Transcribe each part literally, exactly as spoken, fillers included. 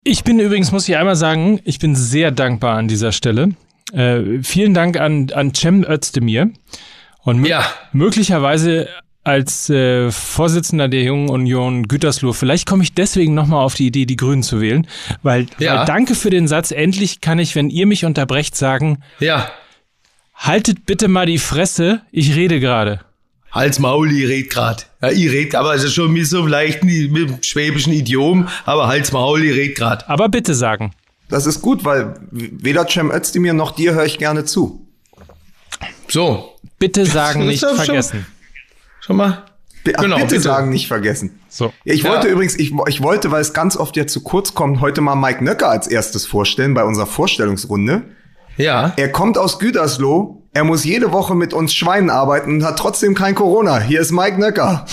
Ich bin übrigens, muss ich einmal sagen, ich bin sehr dankbar an dieser Stelle. Äh, vielen Dank an, an Cem Özdemir. Und m- Ja. möglicherweise als äh, Vorsitzender der Jungen Union Gütersloh, vielleicht komme ich deswegen nochmal auf die Idee, die Grünen zu wählen. Weil, Ja. weil danke für den Satz, endlich kann ich, wenn ihr mich unterbrecht, sagen, Ja. haltet bitte mal die Fresse, ich rede gerade. Hals Maul, ich red grad. Ja, ich red, aber es ist schon mit so leicht mit dem schwäbischen Idiom, aber Hals Maul, ich red grad. Aber bitte sagen. Das ist gut, weil weder Cem Özdemir noch dir höre ich gerne zu. So. Bitte sagen, Das nicht ist ja schon- vergessen. Schon mal? Ach, Genau, bitte, bitte. sagen, nicht vergessen. So. Ja, ich Ja. wollte übrigens, ich, ich wollte, weil es ganz oft jetzt zu kurz kommt, heute mal Mike Nöcker als erstes vorstellen bei unserer Vorstellungsrunde. Ja. Er kommt aus Gütersloh, er muss jede Woche mit uns Schweinen arbeiten und hat trotzdem kein Corona. Hier ist Mike Nöcker.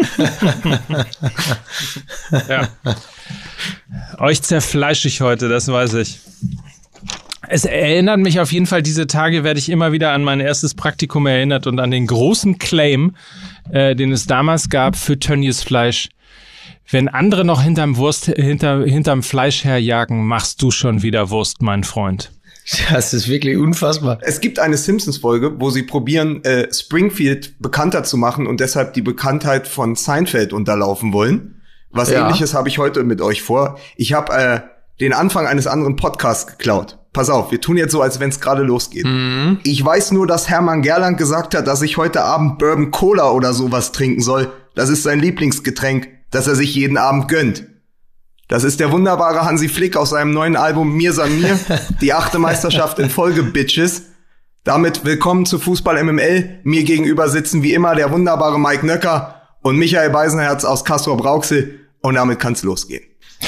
Ja. Euch zerfleische ich heute, das weiß ich. Es erinnert mich auf jeden Fall, diese Tage werde ich immer wieder an mein erstes Praktikum erinnert und an den großen Claim, äh, den es damals gab für Tönnies Fleisch. Wenn andere noch hinterm Wurst, hinter, hinterm Fleisch herjagen, machst du schon wieder Wurst, mein Freund. Das ist wirklich unfassbar. Es gibt eine Simpsons-Folge, wo sie probieren, äh, Springfield bekannter zu machen und deshalb die Bekanntheit von Seinfeld unterlaufen wollen. Was Ja. Ähnliches habe ich heute mit euch vor. Ich habe äh, den Anfang eines anderen Podcasts geklaut. Pass auf, wir tun jetzt so, als wenn es gerade losgeht. Mhm. Ich weiß nur, dass Hermann Gerland gesagt hat, dass ich heute Abend Bourbon Cola oder sowas trinken soll. Das ist sein Lieblingsgetränk, das er sich jeden Abend gönnt. Das ist der wunderbare Hansi Flick aus seinem neuen Album Mir san mir, die achte Meisterschaft in Folge, Bitches. Damit willkommen zu Fußball M M L. Mir gegenüber sitzen wie immer der wunderbare Mike Nöcker und Michael Beisenherz aus Castrop-Rauxel. Und damit kann's losgehen.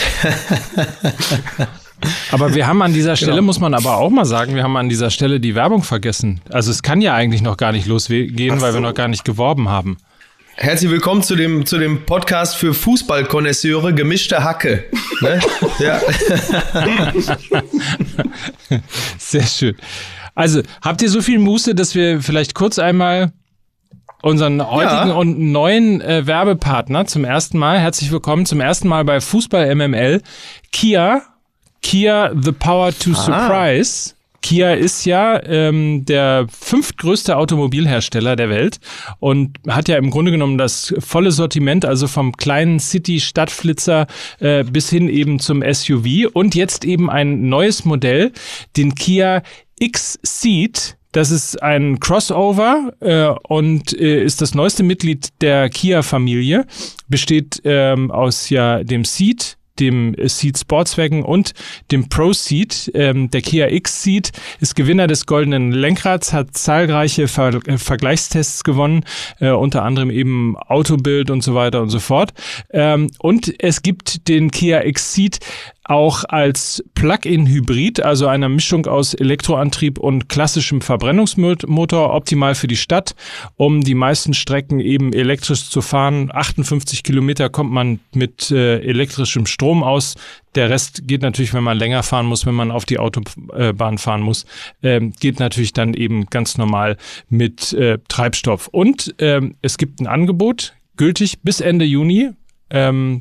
Aber wir haben an dieser Stelle, Genau. muss man aber auch mal sagen, wir haben an dieser Stelle die Werbung vergessen. Also es kann ja eigentlich noch gar nicht losgehen, Ach weil wir so. noch gar nicht geworben haben. Herzlich willkommen zu dem, zu dem Podcast für Fußballkonnoisseure, gemischte Hacke. Ne? Ja. Sehr schön. Also, habt ihr so viel Muße, dass wir vielleicht kurz einmal unseren heutigen Ja. und neuen äh, Werbepartner zum ersten Mal, herzlich willkommen, zum ersten Mal bei Fußball M M L, Kia, Kia The Power to Surprise. Kia ist ja ähm, der fünftgrößte Automobilhersteller der Welt und hat ja im Grunde genommen das volle Sortiment, also vom kleinen City-Stadtflitzer äh, bis hin eben zum S U V und jetzt eben ein neues Modell, den Kia X-Ceed. Das ist ein Crossover äh, und äh, ist das neueste Mitglied der Kia-Familie, besteht ähm, aus ja dem Ceed, dem Ceed Sportswagen und dem Pro Ceed. Ähm, der Kia X-Ceed ist Gewinner des goldenen Lenkrads, hat zahlreiche Ver- äh, Vergleichstests gewonnen, äh, unter anderem eben Autobild und so weiter und so fort. Ähm, und es gibt den Kia X-Ceed auch als Plug-in-Hybrid, also einer Mischung aus Elektroantrieb und klassischem Verbrennungsmotor, optimal für die Stadt, um die meisten Strecken eben elektrisch zu fahren. achtundfünfzig Kilometer kommt man mit äh, elektrischem Strom aus. Der Rest geht natürlich, wenn man länger fahren muss, wenn man auf die Autobahn fahren muss, ähm, geht natürlich dann eben ganz normal mit äh, Treibstoff. Und ähm, es gibt ein Angebot, gültig bis Ende Juni, ähm,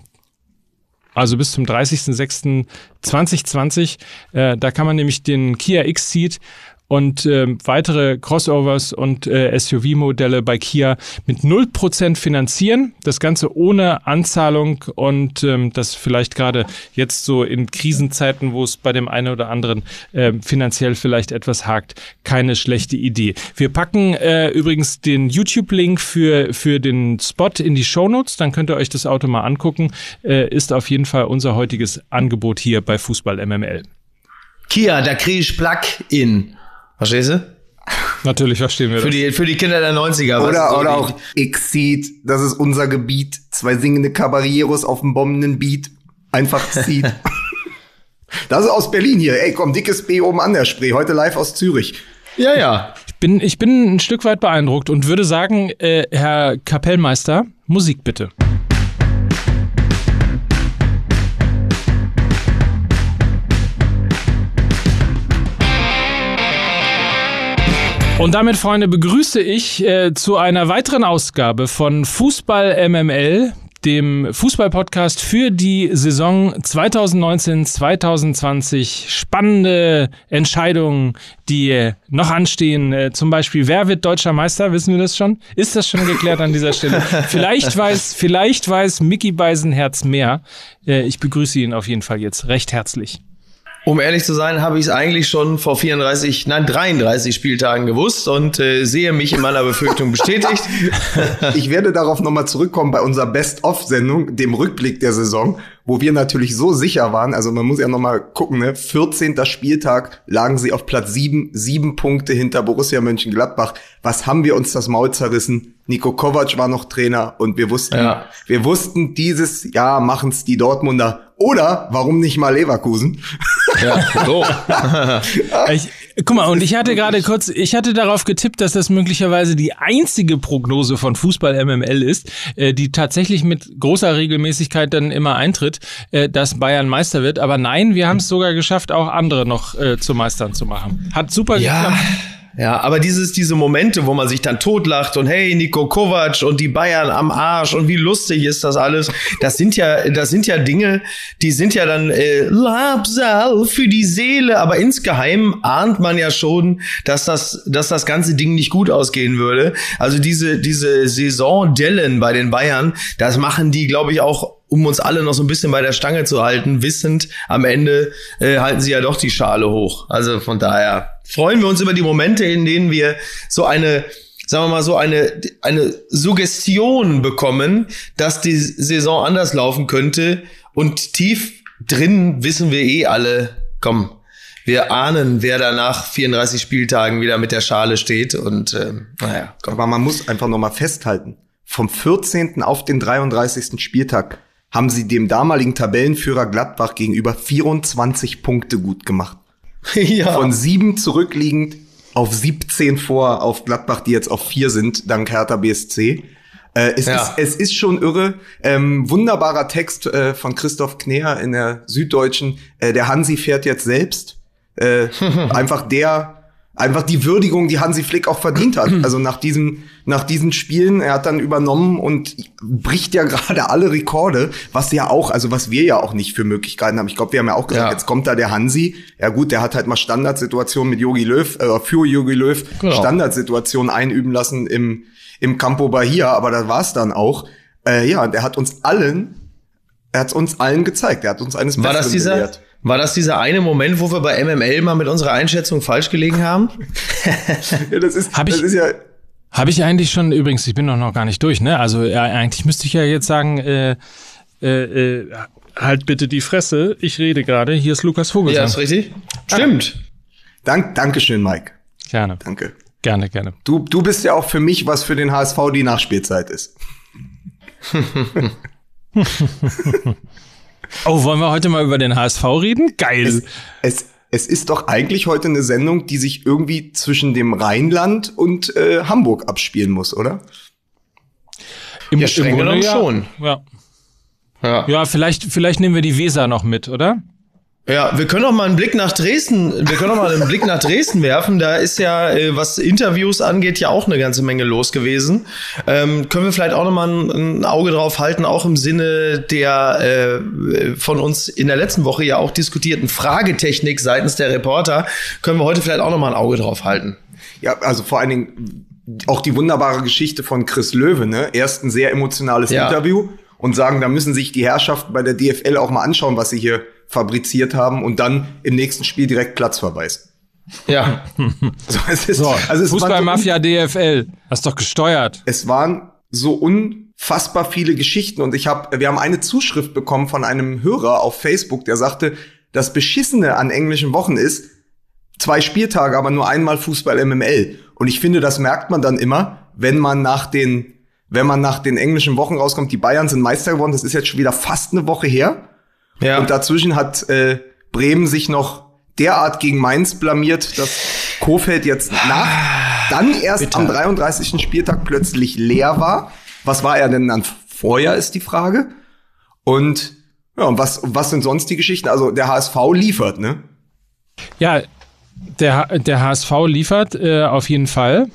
also bis zum dreißigsten sechsten zweitausendzwanzig. Äh, da kann man nämlich den Kia X-Ceed und äh, weitere Crossovers und äh, S U V-Modelle bei Kia mit null Prozent finanzieren. Das Ganze ohne Anzahlung und ähm, das vielleicht gerade jetzt so in Krisenzeiten, wo es bei dem einen oder anderen äh, finanziell vielleicht etwas hakt, keine schlechte Idee. Wir packen äh, übrigens den YouTube-Link für, für den Spot in die Shownotes, dann könnt ihr euch das Auto mal angucken. Äh, ist auf jeden Fall unser heutiges Angebot hier bei Fußball M M L. Kia, da krieg ich Plug-in. Verstehst du? Natürlich verstehen wir Für das. die, für die Kinder der neunziger. was Oder, so oder die- auch X-Ceed, das ist unser Gebiet. Zwei singende Caballeros auf dem bombenden Beat. Einfach Ceed. Das ist aus Berlin hier. Ey, komm, dickes B oben an der Spree. Heute live aus Zürich. Ja, ja. Ich bin, ich bin ein Stück weit beeindruckt und würde sagen, äh, Herr Kapellmeister, Musik bitte. Und damit, Freunde, begrüße ich äh, zu einer weiteren Ausgabe von Fußball M M L, dem Fußball-Podcast für die Saison zwanzig neunzehn zwanzig zwanzig. Spannende Entscheidungen, die noch anstehen. Zum Beispiel, wer wird deutscher Meister? Wissen wir das schon? Ist das schon geklärt an dieser Stelle? Vielleicht weiß, vielleicht weiß Micky Beisenherz mehr. Ich begrüße ihn auf jeden Fall jetzt recht herzlich. Um ehrlich zu sein, habe ich es eigentlich schon vor vierunddreißig, nein dreiunddreißig Spieltagen gewusst und äh, sehe mich in meiner Befürchtung bestätigt. Ich werde darauf nochmal zurückkommen bei unserer Best-of-Sendung, dem Rückblick der Saison, wo wir natürlich so sicher waren, also man muss ja nochmal gucken, ne? vierzehnter Spieltag lagen sie auf Platz sieben, sieben Punkte hinter Borussia Mönchengladbach. Was haben wir uns das Maul zerrissen? Niko Kovac war noch Trainer und wir wussten, ja. wir wussten, dieses Jahr machen's die Dortmunder. Oder, warum nicht mal Leverkusen? Ja, so. ich, guck mal, und ich hatte gerade kurz, ich hatte darauf getippt, dass das möglicherweise die einzige Prognose von Fußball M M L ist, äh, die tatsächlich mit großer Regelmäßigkeit dann immer eintritt, äh, dass Bayern Meister wird. Aber nein, wir haben es sogar geschafft, auch andere noch äh, zu Meistern zu machen. Hat super ja. geklappt. Ja, aber dieses, diese Momente, wo man sich dann totlacht und hey, Niko Kovac und die Bayern am Arsch und wie lustig ist das alles, das sind ja, das sind ja Dinge, die sind ja dann äh, Labsal für die Seele, aber insgeheim ahnt man ja schon, dass das, dass das ganze Ding nicht gut ausgehen würde. Also diese, diese Saisondellen bei den Bayern, das machen die, glaube ich, auch, um uns alle noch so ein bisschen bei der Stange zu halten, wissend, am Ende äh, halten sie ja doch die Schale hoch. Also von daher freuen wir uns über die Momente, in denen wir so eine, sagen wir mal so eine, eine Suggestion bekommen, dass die Saison anders laufen könnte. Und tief drin wissen wir eh alle, komm, wir ahnen, wer da nach vierunddreißig Spieltagen wieder mit der Schale steht. Und ähm, naja, komm. Aber man muss einfach nochmal festhalten, vom vierzehnten auf den dreiunddreißigsten Spieltag haben sie dem damaligen Tabellenführer Gladbach gegenüber vierundzwanzig Punkte gut gemacht. Ja. Von sieben zurückliegend auf siebzehn vor auf Gladbach, die jetzt auf vier sind, dank Hertha B S C. Äh, es, ja. ist, es ist schon irre. Ähm, wunderbarer Text äh, von Christoph Kneer in der Süddeutschen. Äh, der Hansi fährt jetzt selbst. Äh, einfach der... Einfach die Würdigung, die Hansi Flick auch verdient hat. Also nach diesem, nach diesen Spielen, er hat dann übernommen und bricht ja gerade alle Rekorde, was ja auch, also was wir ja auch nicht für Möglichkeiten haben. Ich glaube, wir haben ja auch gesagt, ja. jetzt kommt da der Hansi. Ja gut, der hat halt mal Standardsituationen mit Jogi Löw, äh, für Jogi Löw, genau. Standardsituationen einüben lassen im, im Campo Bahia, aber das war's dann auch. Äh, ja, der hat uns allen, er hat uns allen gezeigt, er hat uns eines Besseren Besseren gelehrt. War das dieser eine Moment, wo wir bei M M L mal mit unserer Einschätzung falsch gelegen haben? Ja, das ist, hab ich, das ist ja. Habe ich eigentlich schon, übrigens, ich bin doch noch gar nicht durch, ne? Also ja, eigentlich müsste ich ja jetzt sagen, äh, äh, äh, halt bitte die Fresse, ich rede gerade, hier ist Lukas Vogelsang. Ja, ist richtig. Stimmt. Dank, Dankeschön, Mike. Gerne. Danke. Gerne, gerne. Du, du bist ja auch für mich, was für den H S V die Nachspielzeit ist. Oh, wollen wir heute mal über den H S V reden? Geil. Es, es, es ist doch eigentlich heute eine Sendung, die sich irgendwie zwischen dem Rheinland und äh, Hamburg abspielen muss, oder? Im, ja, streng genommen ja. schon. Ja. Ja, ja vielleicht, vielleicht nehmen wir die Weser noch mit, oder? Ja, wir können auch mal einen Blick nach Dresden, wir können auch mal einen Blick nach Dresden werfen. Da ist ja, was Interviews angeht, ja auch eine ganze Menge los gewesen. Ähm, können wir vielleicht auch noch mal ein, ein Auge drauf halten, auch im Sinne der äh, von uns in der letzten Woche ja auch diskutierten Fragetechnik seitens der Reporter, können wir heute vielleicht auch noch mal ein Auge drauf halten. Ja, also vor allen Dingen auch die wunderbare Geschichte von Chris Löwe, ne? Erst ein sehr emotionales ja. Interview und sagen, da müssen sich die Herrschaften bei der D F L auch mal anschauen, was sie hier fabriziert haben und dann im nächsten Spiel direkt Platzverweis. Ja. so, es ist, so, also es Fußballmafia so D F L. Hast doch gesteuert. Es waren so unfassbar viele Geschichten und ich habe, wir haben eine Zuschrift bekommen von einem Hörer auf Facebook, der sagte, das Beschissene an englischen Wochen ist, zwei Spieltage, aber nur einmal Fußball M M L. Und ich finde, das merkt man dann immer, wenn man nach den, wenn man nach den englischen Wochen rauskommt. Die Bayern sind Meister geworden. Das ist jetzt schon wieder fast eine Woche her. Ja. Und dazwischen hat äh, Bremen sich noch derart gegen Mainz blamiert, dass Kohfeldt jetzt nach, dann erst Bitte. am dreiunddreißigsten Spieltag plötzlich leer war. Was war er denn dann vorher, ist die Frage. Und ja, und was, was sind sonst die Geschichten? Also der H S V liefert, ne? Ja, der, der H S V liefert äh, auf jeden Fall.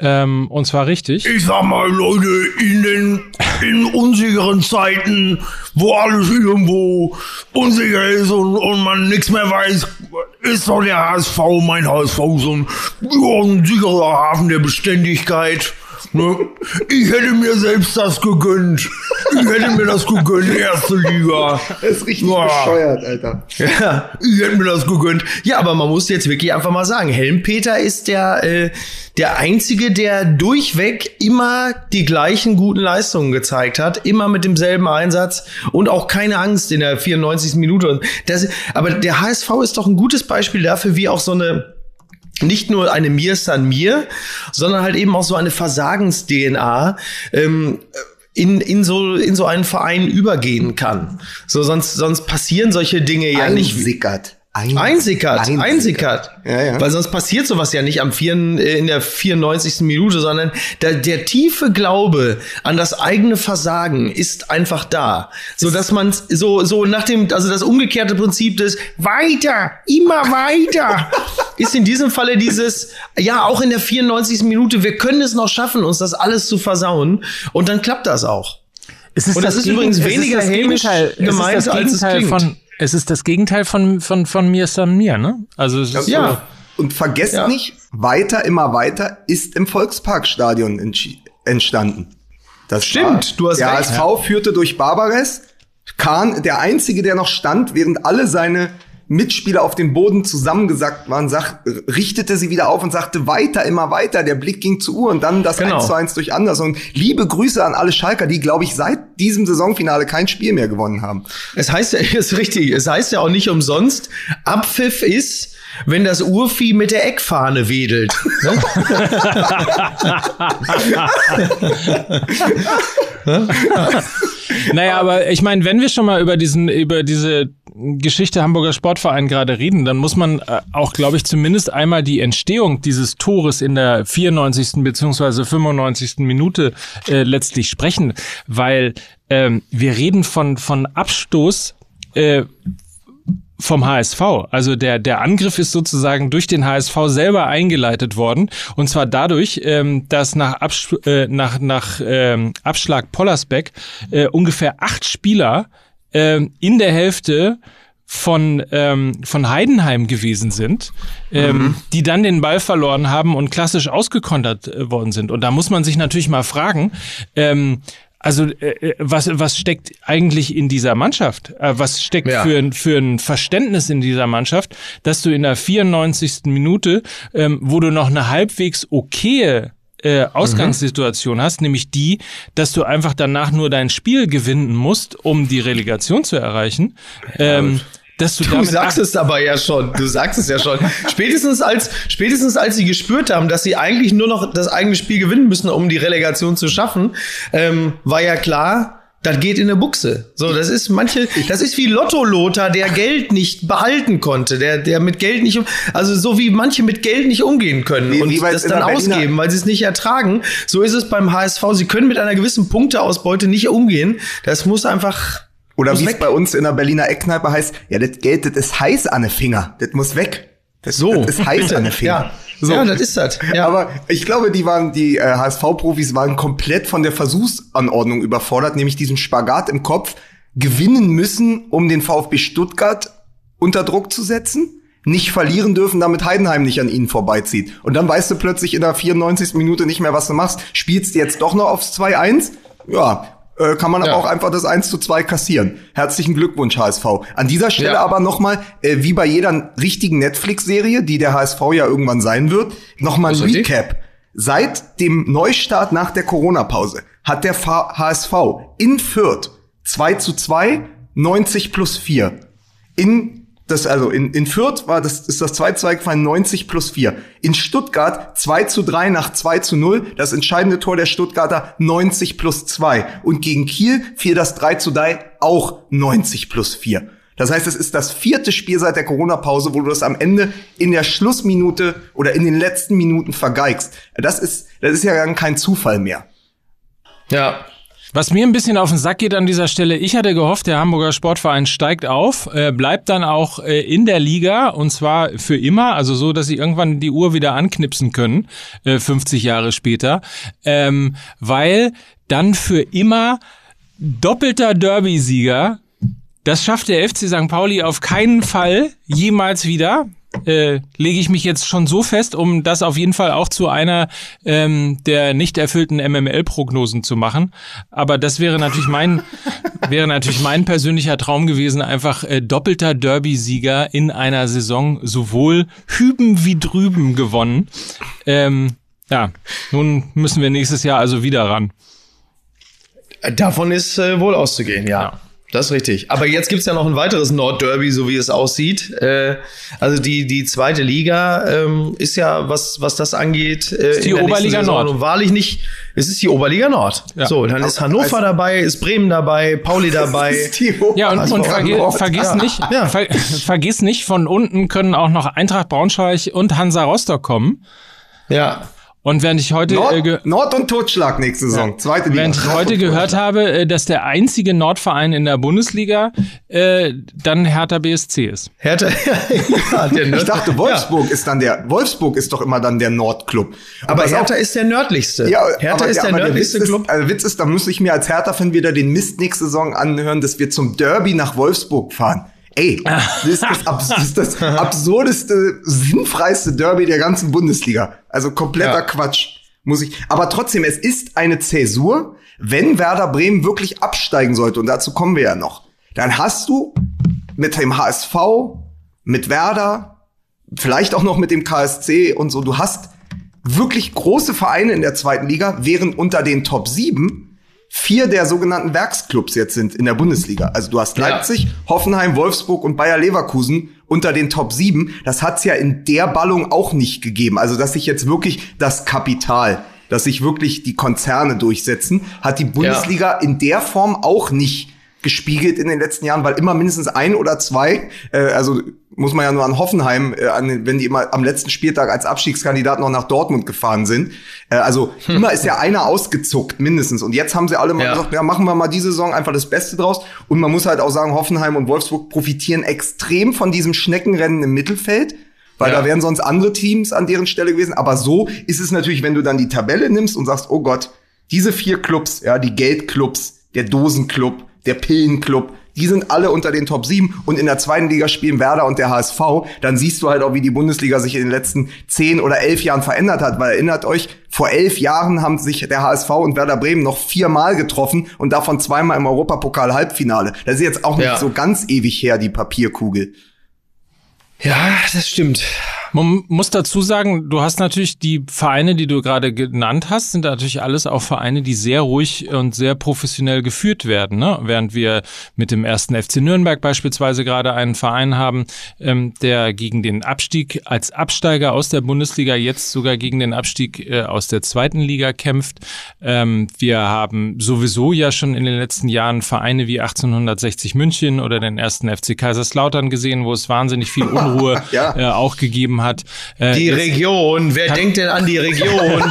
Ähm, und zwar richtig. Ich sag mal, Leute, in den in unsicheren Zeiten, wo alles irgendwo unsicher ist und, und man nichts mehr weiß, ist doch der H S V, mein H S V, so ein, ja, ein sicherer Hafen der Beständigkeit. Ne? Ich hätte mir selbst das gegönnt. Ich hätte mir das gegönnt, erste Liga. Das ist richtig ja. bescheuert, Alter. Ja, ich hätte mir das gegönnt. Ja, aber man muss jetzt wirklich einfach mal sagen, Helmpeter ist der, äh, der Einzige, der durchweg immer die gleichen guten Leistungen gezeigt hat. Immer mit demselben Einsatz und auch keine Angst in der vierundneunzigsten Minute. Das, aber der H S V ist doch ein gutes Beispiel dafür, wie auch so eine nicht nur eine Mir san mir, sondern halt eben auch so eine Versagens-D N A ähm, in in so in so einen Verein übergehen kann. So sonst sonst passieren solche Dinge ja nicht. Einsickert. Einsickert, einsickert. einsickert. Ja, ja. Weil sonst passiert sowas ja nicht am vier, in der vierundneunzigsten Minute, sondern der, der tiefe Glaube an das eigene Versagen ist einfach da. So dass man so, so nach dem, also das umgekehrte Prinzip des weiter, immer weiter, ist in diesem Falle dieses, ja, auch in der vierundneunzigsten Minute, wir können es noch schaffen, uns das alles zu versauen. Und dann klappt das auch. Es ist und das, das ist übrigens weniger hämisch gemeint, als es klingt. Von Es ist das Gegenteil von von von Mir san mir, ne? Also es ist ja. So. Und vergesst ja. nicht, weiter, immer weiter ist im Volksparkstadion entstanden. Das stimmt, war, du hast der recht. H S V führte durch Barbares. Kahn, der Einzige, der noch stand, während alle seine Mitspieler auf dem Boden zusammengesackt waren, sagt, richtete sie wieder auf und sagte weiter, immer weiter. Der Blick ging zur Uhr und dann das genau. eins zu eins durch Anders. Und liebe Grüße an alle Schalker, die, glaube ich, seit diesem Saisonfinale kein Spiel mehr gewonnen haben. Es heißt ja, ist richtig, es heißt ja auch nicht umsonst, Abpfiff ist, wenn das Urvieh mit der Eckfahne wedelt. Naja, aber ich meine, wenn wir schon mal über diesen, über diese Geschichte Hamburger Sportverein gerade reden, dann muss man auch, glaube ich, zumindest einmal die Entstehung dieses Tores in der vierundneunzigsten beziehungsweise fünfundneunzigsten Minute äh, letztlich sprechen, weil ähm, wir reden von von Abstoß äh, vom H S V. Also der der Angriff ist sozusagen durch den H S V selber eingeleitet worden, und zwar dadurch, ähm, dass nach Absch- äh, nach nach ähm, Abschlag Pollersbeck äh, ungefähr acht Spieler äh, in der Hälfte von ähm, von Heidenheim gewesen sind, ähm, mhm. die dann den Ball verloren haben und klassisch ausgekontert äh, worden sind. Und da muss man sich natürlich mal fragen, ähm, Also äh, was was steckt eigentlich in dieser Mannschaft? Äh, was steckt ja. für ein für ein Verständnis in dieser Mannschaft, dass du in der vierundneunzigsten Minute, ähm, wo du noch eine halbwegs okaye äh, Ausgangssituation mhm. hast, nämlich die, dass du einfach danach nur dein Spiel gewinnen musst, um die Relegation zu erreichen. Ähm, Dass du du sagst es aber ja schon, du sagst es ja schon. Spätestens als, spätestens als sie gespürt haben, dass sie eigentlich nur noch das eigene Spiel gewinnen müssen, um die Relegation zu schaffen, ähm, war ja klar, das geht in eine Buchse. So, das ist manche, das ist wie Lotto-Lothar, der Geld nicht behalten konnte, der, der mit Geld nicht, um, also so wie manche mit Geld nicht umgehen können wie, und wie das dann ausgeben, weil sie es nicht ertragen. So ist es beim H S V. Sie können mit einer gewissen Punkteausbeute nicht umgehen. Das muss einfach Oder wie es bei uns in der Berliner Eckkneipe heißt, ja, das Geld, das ist heiß an den Finger. Das muss weg. Das, so. Das ist heiß an den Finger. Ja. So. Ja, das ist das. Ja. Aber ich glaube, die waren, die äh, H S V-Profis waren komplett von der Versuchsanordnung überfordert, nämlich diesen Spagat im Kopf, gewinnen müssen, um den VfB Stuttgart unter Druck zu setzen, nicht verlieren dürfen, damit Heidenheim nicht an ihnen vorbeizieht. Und dann weißt du plötzlich in der vierundneunzigsten Minute nicht mehr, was du machst. Spielst du jetzt doch noch aufs zwei eins? Ja, kann man aber ja. auch einfach das eins zu zwei kassieren. Herzlichen Glückwunsch, H S V. An dieser Stelle ja. aber nochmal, äh, wie bei jeder richtigen Netflix-Serie, die der H S V ja irgendwann sein wird, nochmal ein Recap. Seit dem Neustart nach der Corona-Pause hat der H S V in Fürth zwei zu zwei, neunzig plus vier. In Das, also in, in Fürth war das, ist das zwei zu zwei gefallen, neunzig plus vier. In Stuttgart zwei zu drei nach zwei zu null, das entscheidende Tor der Stuttgarter neunzig plus zwei. Und gegen Kiel fiel das drei zu drei auch neunzig plus vier. Das heißt, es ist das vierte Spiel seit der Corona-Pause, wo du das am Ende in der Schlussminute oder in den letzten Minuten vergeigst. Das ist, das ist ja kein Zufall mehr. Ja. Was mir ein bisschen auf den Sack geht an dieser Stelle, ich hatte gehofft, der Hamburger Sportverein steigt auf, äh, bleibt dann auch äh, in der Liga und zwar für immer, also so, dass sie irgendwann die Uhr wieder anknipsen können, äh, fünfzig Jahre später, ähm, weil dann für immer doppelter Derby-Sieger, das schafft der F C Sankt Pauli auf keinen Fall jemals wieder. Äh, lege ich mich jetzt schon so fest, um das auf jeden Fall auch zu einer ähm, der nicht erfüllten M M L-Prognosen zu machen. Aber das wäre natürlich mein wäre natürlich mein persönlicher Traum gewesen, einfach äh, doppelter Derby-Sieger in einer Saison, sowohl hüben wie drüben gewonnen. Ähm, ja, nun müssen wir nächstes Jahr also wieder ran. Davon ist äh, wohl auszugehen, ja. ja. Das ist richtig. Aber jetzt gibt's ja noch ein weiteres Nordderby, so wie es aussieht. Äh, also die die zweite Liga ähm, ist ja, was was das angeht, äh, ist die Oberliga Nord. Und wahrlich nicht, es ist die Oberliga Nord. Ja. So, dann ist Hannover also, dabei, ist Bremen dabei, Pauli dabei. Ja, und, also und vergi- vergiss ja. nicht, ja. ver- vergiss nicht, von unten können auch noch Eintracht Braunschweig und Hansa Rostock kommen. Ja. Und während ich heute Nord, äh, ge- Nord und Totschlag nächste Saison, ja. zweite Liga. Während ich heute gehört habe, äh, dass der einzige Nordverein in der Bundesliga äh, dann Hertha B S C ist. Hertha, ja, der Nord- ich dachte, Wolfsburg ja. ist dann der. Wolfsburg ist doch immer dann der Nordclub. Und aber Hertha auch, ist der nördlichste. Ja, Hertha aber, ist ja, der aber nördlichste der Club. Ist, also Witz ist, da muss ich mir als Hertha-Fan wieder den Mist nächste Saison anhören, dass wir zum Derby nach Wolfsburg fahren. Ey, das ist das, abs- das, ist das absurdeste, sinnfreiste Derby der ganzen Bundesliga. Also kompletter ja. Quatsch. Muss ich, aber trotzdem, es ist eine Zäsur, wenn Werder Bremen wirklich absteigen sollte, und dazu kommen wir ja noch, dann hast du mit dem H S V, mit Werder, vielleicht auch noch mit dem K S C und so, du hast wirklich große Vereine in der zweiten Liga, während unter den Top sieben vier der sogenannten Werksclubs jetzt sind in der Bundesliga. Also du hast Leipzig, ja. Hoffenheim, Wolfsburg und Bayer Leverkusen unter den Top sieben. Das hat's ja in der Ballung auch nicht gegeben. Also dass sich jetzt wirklich das Kapital, dass sich wirklich die Konzerne durchsetzen, hat die Bundesliga ja. in der Form auch nicht gespiegelt in den letzten Jahren, weil immer mindestens ein oder zwei, äh, also muss man ja nur an Hoffenheim, äh, an, wenn die immer am letzten Spieltag als Abstiegskandidat noch nach Dortmund gefahren sind. Äh, also hm. immer ist ja einer ausgezuckt, mindestens. Und jetzt haben sie alle mal ja. gesagt, ja, machen wir mal diese Saison einfach das Beste draus. Und man muss halt auch sagen, Hoffenheim und Wolfsburg profitieren extrem von diesem Schneckenrennen im Mittelfeld, weil ja. da wären sonst andere Teams an deren Stelle gewesen. Aber so ist es natürlich, wenn du dann die Tabelle nimmst und sagst, oh Gott, diese vier Clubs, ja, die Geldclubs, der Dosenclub, der Pillenclub, die sind alle unter den Top sieben und in der zweiten Liga spielen Werder und der H S V. Dann siehst du halt auch, wie die Bundesliga sich in den letzten zehn oder elf Jahren verändert hat. Weil erinnert euch, vor elf Jahren haben sich der H S V und Werder Bremen noch viermal getroffen und davon zweimal im Europapokal-Halbfinale. Das ist jetzt auch nicht ja. so ganz ewig her, die Papierkugel. Ja, das stimmt. Man muss dazu sagen, du hast natürlich die Vereine, die du gerade genannt hast, sind natürlich alles auch Vereine, die sehr ruhig und sehr professionell geführt werden, ne? Während wir mit dem ersten F C Nürnberg beispielsweise gerade einen Verein haben, ähm, der gegen den Abstieg als Absteiger aus der Bundesliga jetzt sogar gegen den Abstieg äh, aus der zweiten Liga kämpft. Ähm, wir haben sowieso ja schon in den letzten Jahren Vereine wie achtzehnhundertsechzig München oder den ersten F C Kaiserslautern gesehen, wo es wahnsinnig viel Unruhe ja. äh, auch gegeben hat. Äh, die Region, wer denkt denn an die Region?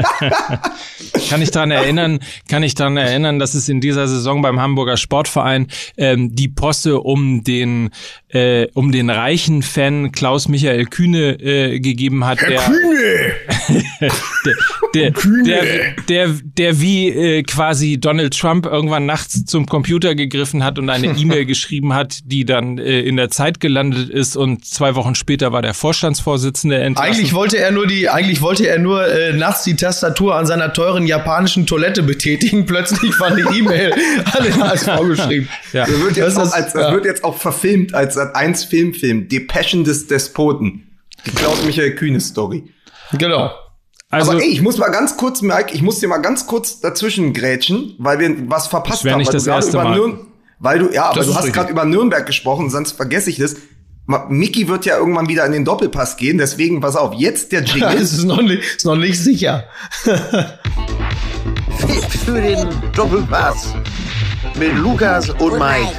Kann ich daran erinnern, kann ich daran erinnern, dass es in dieser Saison beim Hamburger Sportverein ähm, die Posse um den äh, um den reichen Fan Klaus Michael Kühne äh, gegeben hat. Herr der, Kühne! der, der, Kühne! Der, der, der wie äh, quasi Donald Trump irgendwann nachts zum Computer gegriffen hat und eine E-Mail geschrieben hat, die dann äh, in der Zeit gelandet ist und zwei Wochen später war der Vorstandsvorsitzende entlassen. Eigentlich wollte er nur die, eigentlich wollte er nur äh, nachts die Tastatur an seiner teuren japanischen Toilette betätigen. Plötzlich war eine E-Mail an den H S V geschrieben. Ja. Das, wird jetzt, das, auch als, das ja. wird jetzt auch verfilmt als Sat eins Filmfilm, Die Passion des Despoten. Die Klaus Michael Kühne Story. Genau. Also, aber ey, ich muss mal ganz kurz, Mike, ich muss dir mal ganz kurz dazwischen grätschen, weil wir was verpasst haben. Nicht weil das du erste über Mal. Nürn- weil du, ja, aber das du hast gerade über Nürnberg gesprochen, sonst vergesse ich das. Micky wird ja irgendwann wieder in den Doppelpass gehen, deswegen pass auf, jetzt der Jingle. Das ist noch nicht, ist noch nicht sicher. Fit für den Doppelpass mit Lukas und Mike.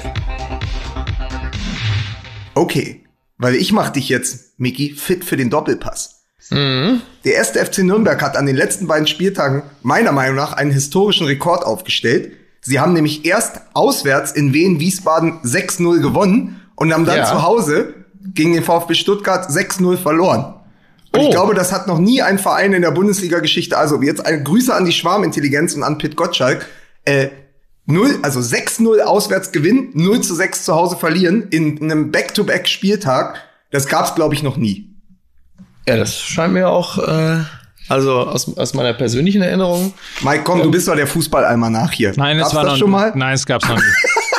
Okay, weil ich mach dich jetzt, Micky, fit für den Doppelpass. Mhm. Der erste F C Nürnberg hat an den letzten beiden Spieltagen meiner Meinung nach einen historischen Rekord aufgestellt. Sie haben nämlich erst auswärts in Wien-Wiesbaden sechs null gewonnen und haben dann Ja. zu Hause gegen den VfB Stuttgart sechs null verloren. Und Oh. ich glaube, das hat noch nie ein Verein in der Bundesliga-Geschichte, also jetzt eine Grüße an die Schwarmintelligenz und an Pit Gottschalk, äh, null, also sechs null auswärts gewinnen, null zu sechs zu Hause verlieren in einem Back-to-Back-Spieltag. Das gab's, glaube ich, noch nie. Ja, das scheint mir auch, äh, also aus, aus meiner persönlichen Erinnerung. Mike, komm, du bist doch der Fußballalmanach hier. Nein, es Gab's war das noch schon mal? Nein, es gab's noch nie.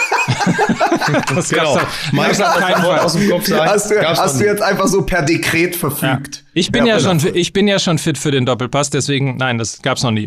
Das Genau. gab's noch, Mike gab's hat auf das keinen sofort Fall. aus dem Kopf sagen. Hast du, Gab's hast noch du nie. jetzt einfach so per Dekret Ja. verfügt? Ich bin ja, Ja, schon, ich bin ja schon fit für den Doppelpass, deswegen, nein, das gab's noch nie.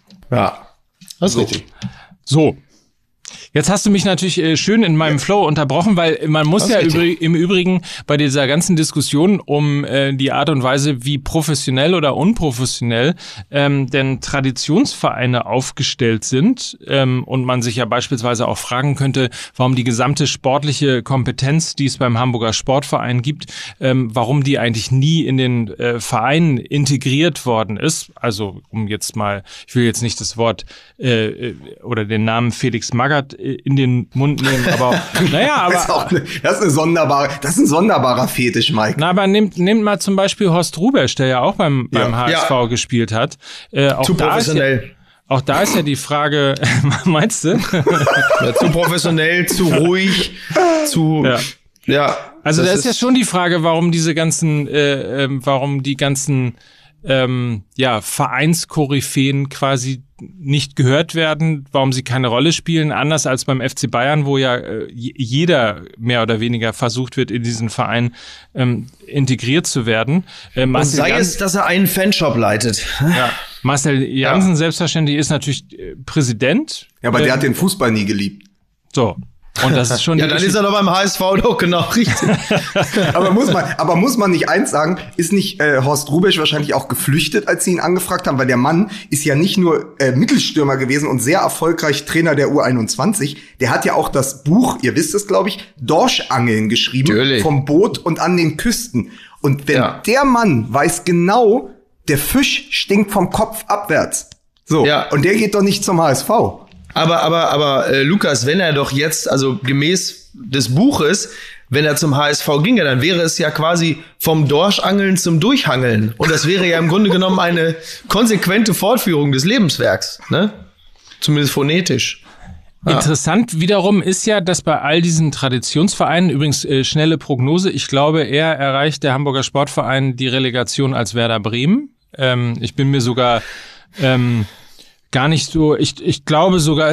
Ja, das ist richtig. So. Jetzt hast du mich natürlich äh, schön in meinem Flow unterbrochen, weil man muss Das ja ist richtig. übrig, im Übrigen bei dieser ganzen Diskussion um äh, die Art und Weise, wie professionell oder unprofessionell ähm, denn Traditionsvereine aufgestellt sind ähm, und man sich ja beispielsweise auch fragen könnte, warum die gesamte sportliche Kompetenz, die es beim Hamburger Sportverein gibt, ähm, warum die eigentlich nie in den äh, Verein integriert worden ist. Also um jetzt mal, ich will jetzt nicht das Wort äh, oder den Namen Felix Magath in den Mund nehmen, aber naja, Das ist, auch aber eine, das ist eine sonderbare, das ist ein sonderbarer Fetisch, Mike. na, aber nehmt, nehmt mal zum Beispiel Horst Rubesch, der ja auch beim, beim Ja. H S V Ja. gespielt hat. Äh, auch Zu da ist ja, professionell. auch da ist ja die Frage, meinst du? Ja, zu professionell, zu ruhig, zu, Ja. ja. Also das da ist ja schon die Frage, warum diese ganzen, äh, ähm, warum die ganzen ähm, ja, Vereinskoryphäen quasi nicht gehört werden, warum sie keine Rolle spielen, anders als beim F C Bayern, wo ja äh, jeder mehr oder weniger versucht wird, in diesen Verein ähm, integriert zu werden. Äh, Und Marcel sei Jans- es, dass er einen Fanshop leitet. ja, Marcel Jansen selbstverständlich ist natürlich äh, Präsident. Ja, aber äh, der hat den Fußball nie geliebt. So. Und das ist schon Ja, die dann ist Geschichte. er doch beim H S V doch genau richtig. aber muss man, aber muss man nicht eins sagen, ist nicht äh, Horst Rubesch wahrscheinlich auch geflüchtet, als sie ihn angefragt haben, weil der Mann ist ja nicht nur äh, Mittelstürmer gewesen und sehr erfolgreich Trainer der U einundzwanzig, der hat ja auch das Buch, ihr wisst es, glaube ich, Dorschangeln geschrieben, Natürlich. vom Boot und an den Küsten. Und wenn Ja. der Mann weiß genau, der Fisch stinkt vom Kopf abwärts. So, Ja. und der geht doch nicht zum H S V. Aber, aber, aber, äh, Lukas, wenn er doch jetzt, also gemäß des Buches, wenn er zum H S V ginge, dann wäre es ja quasi vom Dorschangeln zum Durchhangeln. Und das wäre ja im Grunde genommen eine konsequente Fortführung des Lebenswerks, ne? Zumindest phonetisch. Ja. Interessant wiederum ist ja, dass bei all diesen Traditionsvereinen, übrigens äh, schnelle Prognose, ich glaube, eher erreicht der Hamburger Sportverein die Relegation als Werder Bremen. Ähm, ich bin mir sogar ähm, gar nicht so, ich, ich glaube sogar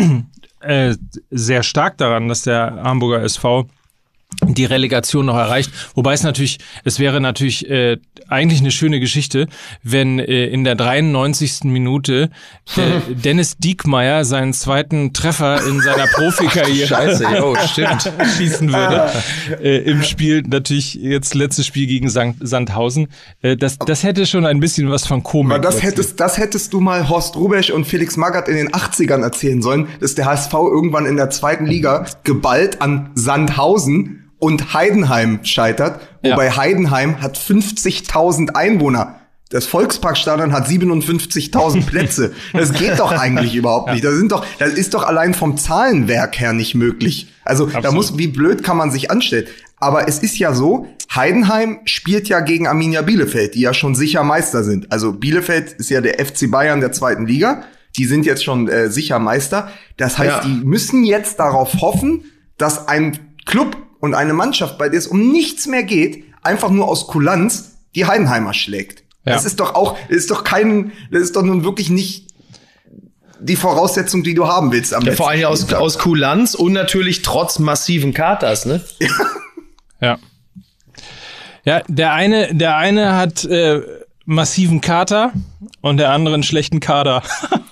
äh, sehr stark daran, dass der Hamburger S V die Relegation noch erreicht. Wobei es natürlich, es wäre natürlich äh, eigentlich eine schöne Geschichte, wenn äh, in der dreiundneunzigsten Minute äh, Dennis Diekmeyer seinen zweiten Treffer in seiner Profikarriere Scheiße, jo, stimmt. schießen würde. äh, Im Spiel, natürlich jetzt letztes Spiel gegen Sankt, Sandhausen. Äh, das, das hätte schon ein bisschen was von Komik. Aber das plötzlich. hättest, das hättest du mal Horst Rubesch und Felix Magath in den achtzigern erzählen sollen, dass der H S V irgendwann in der zweiten Liga geballt an Sandhausen und Heidenheim scheitert. Wobei Ja. Heidenheim hat fünfzigtausend Einwohner. Das Volksparkstadion hat siebenundfünfzigtausend Plätze. Das geht doch eigentlich überhaupt nicht. Das sind doch, das ist doch allein vom Zahlenwerk her nicht möglich. Also da Absolut. muss, wie blöd kann man sich anstellen? Aber es ist ja so, Heidenheim spielt ja gegen Arminia Bielefeld, die ja schon sicher Meister sind. Also Bielefeld ist ja der F C Bayern der zweiten Liga. Die sind jetzt schon äh, sicher Meister. Das heißt, Ja. die müssen jetzt darauf hoffen, dass ein Club und eine Mannschaft, bei der es um nichts mehr geht, einfach nur aus Kulanz die Heidenheimer schlägt. Ja. Das ist doch auch, das ist doch kein, das ist doch nun wirklich nicht die Voraussetzung, die du haben willst am Ja, letzten vor allem aus, Spieltag. aus Kulanz und natürlich trotz massiven Katers, ne? Ja. Ja, der eine, der eine hat äh, massiven Kater und der andere einen schlechten Kader.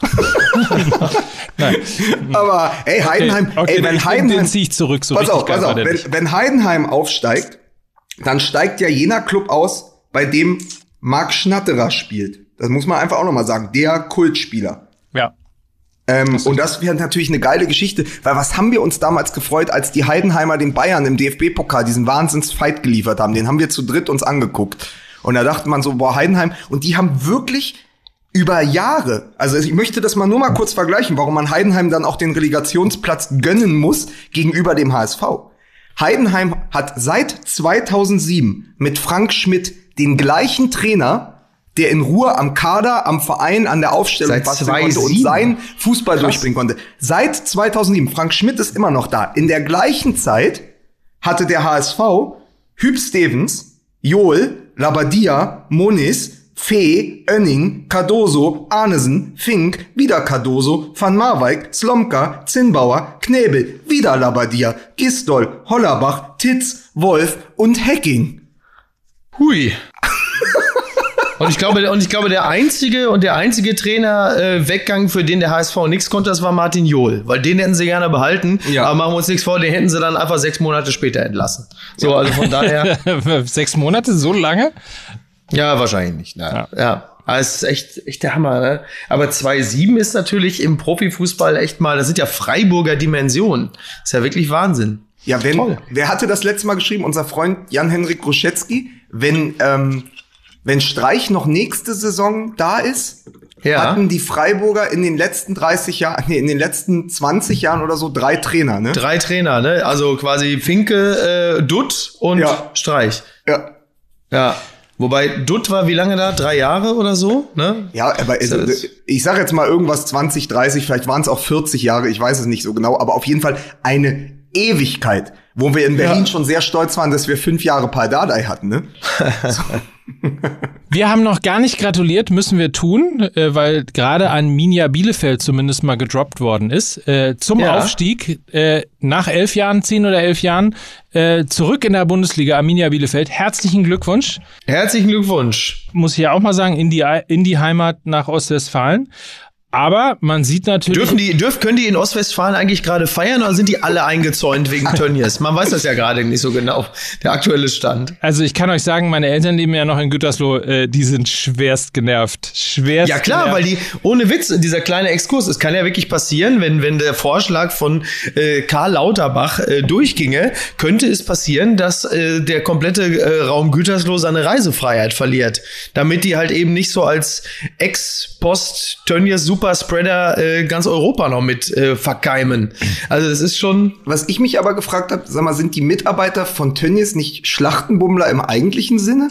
Nein. Aber ey, Heidenheim, Okay, okay, ey, wenn den, Heidenheim, den ziehe ich zurück. So pass richtig auf, pass geil auf, war der wenn, nicht. wenn Heidenheim aufsteigt, dann steigt ja jener Club aus, bei dem Marc Schnatterer spielt. Das muss man einfach auch nochmal sagen. Der Kultspieler. Ja. Ähm, und das wäre natürlich eine geile Geschichte, weil was haben wir uns damals gefreut, als die Heidenheimer den Bayern im D F B-Pokal diesen Wahnsinns-Fight geliefert haben. Den haben wir zu dritt uns angeguckt. Und da dachte man so, boah, Heidenheim. Und die haben wirklich über Jahre, also ich möchte das mal nur mal kurz vergleichen, warum man Heidenheim dann auch den Relegationsplatz gönnen muss gegenüber dem H S V. Heidenheim hat seit zweitausendsieben mit Frank Schmidt den gleichen Trainer, der in Ruhe am Kader, am Verein, an der Aufstellung basteln konnte und seinen Fußball Krass. durchbringen konnte. Seit zweitausendsieben. Frank Schmidt ist immer noch da. In der gleichen Zeit hatte der H S V Hüb Stevens, Joel, Labadia, Moniz, Fee, Oenning, Cardoso, Arnesen, Fink, wieder Cardoso, Van Marwijk, Slomka, Zinnbauer, Knebel, wieder Labadia, Gistol, Hollerbach, Titz, Wolf und Hecking. Hui. Und ich glaube, und ich glaube, der einzige und der einzige Trainer äh, Weggang, für den der H S V nichts konnte, das war Martin Jol, weil den hätten sie gerne behalten. Ja. Aber machen wir uns nichts vor, den hätten sie dann einfach sechs Monate später entlassen. So, also von daher. Sechs Monate, so lange? Ja, wahrscheinlich nicht. Ja, ja. ja. Aber es ist echt, echt der Hammer, ne? Aber zwei sieben ist natürlich im Profifußball echt mal, das sind ja Freiburger Dimensionen. Das ist ja wirklich Wahnsinn. Ja, wenn, Toll. Wer hatte das letzte Mal geschrieben? Unser Freund Jan-Henrik Gruschetzky. Wenn, ähm, wenn Streich noch nächste Saison da ist, ja. hatten die Freiburger in den letzten dreißig Jahren, nee, in den letzten zwanzig Jahren oder so drei Trainer, ne? Drei Trainer, ne? Also quasi Finke, äh, Dutt und ja. Streich. Ja. Ja. Wobei Dutt war wie lange da? Drei Jahre oder so? Ne? Ja, aber also, ich sag jetzt mal irgendwas zwanzig, dreißig, vielleicht waren es auch vierzig Jahre, ich weiß es nicht so genau, aber auf jeden Fall eine Ewigkeit, wo wir in Berlin ja. schon sehr stolz waren, dass wir fünf Jahre Pal Dardai hatten, ne? So. Wir haben noch gar nicht gratuliert, müssen wir tun, äh, weil gerade Arminia Bielefeld zumindest mal gedroppt worden ist. Äh, zum ja. Aufstieg äh, nach elf Jahren, zehn oder elf Jahren, äh, zurück in der Bundesliga, Arminia Bielefeld. Herzlichen Glückwunsch. Herzlichen Glückwunsch. Muss ich ja auch mal sagen, in die, in die Heimat nach Ostwestfalen. Aber man sieht natürlich... Dürfen die, dürfen, können die in Ostwestfalen eigentlich gerade feiern oder sind die alle eingezäunt wegen Tönnies? Man weiß das ja gerade nicht so genau, der aktuelle Stand. Also ich kann euch sagen, meine Eltern leben ja noch in Gütersloh, äh, die sind schwerst genervt. Schwerst Ja klar, genervt. Weil die, ohne Witz, dieser kleine Exkurs, es kann ja wirklich passieren, wenn, wenn der Vorschlag von äh, Karl Lauterbach äh, durchginge, könnte es passieren, dass äh, der komplette äh, Raum Gütersloh seine Reisefreiheit verliert. Damit die halt eben nicht so als Ex-Post-Tönnies Superspreader äh, ganz Europa noch mit äh, verkeimen. Also das ist schon... Was ich mich aber gefragt habe, sag mal, sind die Mitarbeiter von Tönnies nicht Schlachtenbummler im eigentlichen Sinne?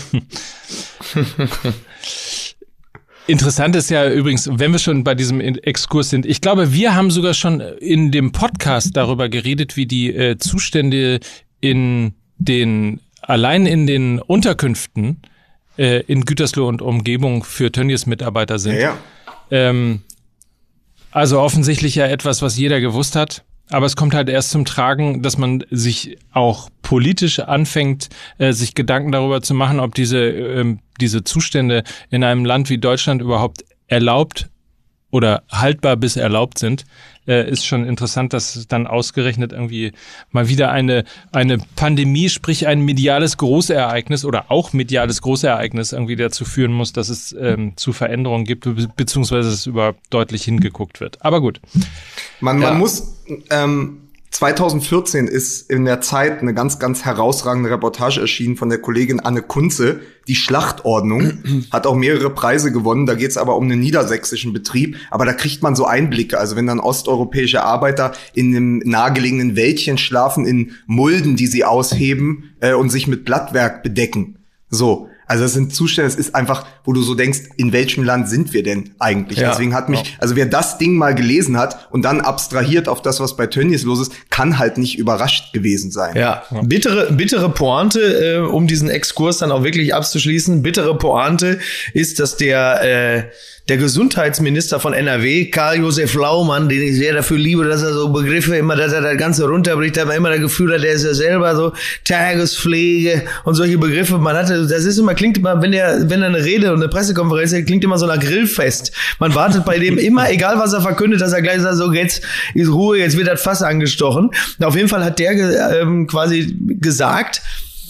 Interessant ist ja übrigens, wenn wir schon bei diesem Exkurs sind, ich glaube, wir haben sogar schon in dem Podcast darüber geredet, wie die äh, Zustände in den, allein in den Unterkünften äh, in Gütersloh und Umgebung für Tönnies-Mitarbeiter sind. Ja, ja. Ähm, also offensichtlich ja etwas, was jeder gewusst hat. Aber es kommt halt erst zum Tragen, dass man sich auch politisch anfängt, äh, sich Gedanken darüber zu machen, ob diese, ähm, diese Zustände in einem Land wie Deutschland überhaupt erlaubt oder haltbar bis erlaubt sind. Äh, ist schon interessant, dass dann ausgerechnet irgendwie mal wieder eine eine Pandemie, sprich ein mediales Großereignis oder auch mediales Großereignis irgendwie dazu führen muss, dass es ähm, zu Veränderungen gibt, be- beziehungsweise es überhaupt deutlich hingeguckt wird. Aber gut. Man, man ja. muss... Ähm zweitausendvierzehn ist in der Zeit eine ganz, ganz herausragende Reportage erschienen von der Kollegin Anne Kunze. Die Schlachtordnung hat auch mehrere Preise gewonnen. Da geht es aber um einen niedersächsischen Betrieb. Aber da kriegt man so Einblicke. Also wenn dann osteuropäische Arbeiter in einem nahegelegenen Wäldchen schlafen, in Mulden, die sie ausheben äh, und sich mit Blattwerk bedecken. So. Also das sind Zustände, es ist einfach, wo du so denkst, in welchem Land sind wir denn eigentlich? Ja, Deswegen hat mich, ja. also wer das Ding mal gelesen hat und dann abstrahiert auf das, was bei Tönnies los ist, kann halt nicht überrascht gewesen sein. Ja, ja. bittere, bittere Pointe, äh, um diesen Exkurs dann auch wirklich abzuschließen. Bittere Pointe ist, dass der äh, der Gesundheitsminister von N R W, Karl-Josef Laumann, den ich sehr dafür liebe, dass er so Begriffe immer, dass er das Ganze runterbricht, aber immer das Gefühl hat, der ist ja selber so Tagespflege und solche Begriffe. Man hatte, das ist immer, klingt immer, wenn der, wenn er eine Rede und eine Pressekonferenz hat, klingt immer so nach Grillfest. Man wartet bei dem immer, egal was er verkündet, dass er gleich sagt, so jetzt ist Ruhe, jetzt wird das Fass angestochen. Und auf jeden Fall hat der ähm, quasi gesagt,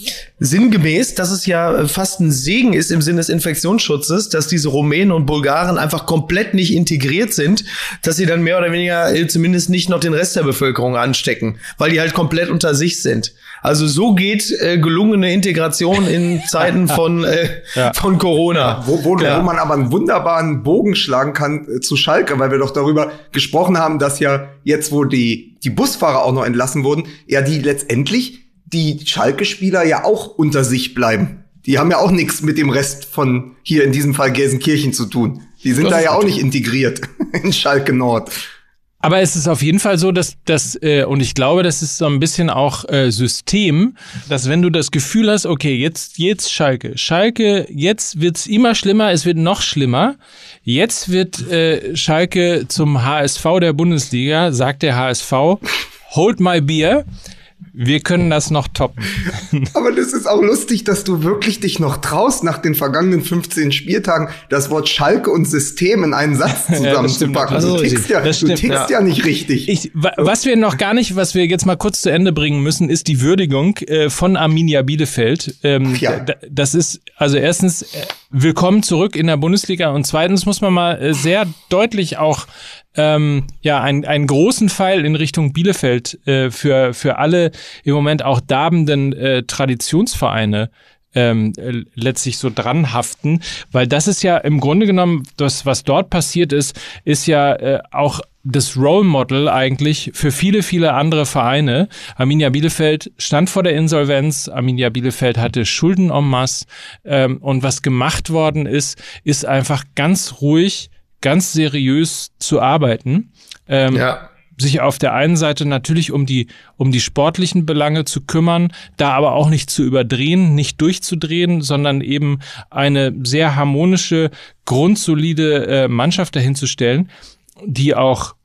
sinngemäß, dass es ja fast ein Segen ist im Sinne des Infektionsschutzes, dass diese Rumänen und Bulgaren einfach komplett nicht integriert sind, dass sie dann mehr oder weniger äh, zumindest nicht noch den Rest der Bevölkerung anstecken, weil die halt komplett unter sich sind. Also so geht äh, gelungene Integration in Zeiten von äh, ja. von Corona. Ja, wo, wo, ja. wo man aber einen wunderbaren Bogen schlagen kann äh, zu Schalke, weil wir doch darüber gesprochen haben, dass ja jetzt, wo die die Busfahrer auch noch entlassen wurden, ja die letztendlich die Schalke-Spieler ja auch unter sich bleiben. Die haben ja auch nichts mit dem Rest von hier in diesem Fall Gelsenkirchen zu tun. Die sind das da ja auch nicht integriert in Schalke Nord. Aber es ist auf jeden Fall so, dass das, äh, und ich glaube, das ist so ein bisschen auch äh, System, dass wenn du das Gefühl hast, okay, jetzt, jetzt Schalke, Schalke, jetzt wird's immer schlimmer, es wird noch schlimmer, jetzt wird äh, Schalke zum H S V der Bundesliga, sagt der H S V, hold my beer. Wir können das noch toppen. Aber das ist auch lustig, dass du wirklich dich noch traust, nach den vergangenen fünfzehn Spieltagen das Wort Schalke und System in einen Satz zusammenzupacken. Ja, du tickst, ja, du tickst ja. ja nicht richtig. Ich, was wir noch gar nicht, was wir jetzt mal kurz zu Ende bringen müssen, ist die Würdigung äh, von Arminia Bielefeld. Ähm, ja. d- das ist, also erstens, äh, willkommen zurück in der Bundesliga und zweitens muss man mal äh, sehr deutlich auch Ähm, ja, einen, einen großen Pfeil in Richtung Bielefeld äh, für für alle im Moment auch darbenden äh, Traditionsvereine ähm, äh, letztlich so dran haften, weil das ist ja im Grunde genommen, das, was dort passiert ist, ist ja äh, auch das Role Model eigentlich für viele, viele andere Vereine. Arminia Bielefeld stand vor der Insolvenz, Arminia Bielefeld hatte Schulden en masse ähm, und was gemacht worden ist, ist einfach ganz ruhig, ganz seriös zu arbeiten, ähm, ja. sich auf der einen Seite natürlich um die um die sportlichen Belange zu kümmern, da aber auch nicht zu überdrehen, nicht durchzudrehen, sondern eben eine sehr harmonische, grundsolide äh, Mannschaft dahinzustellen, die auch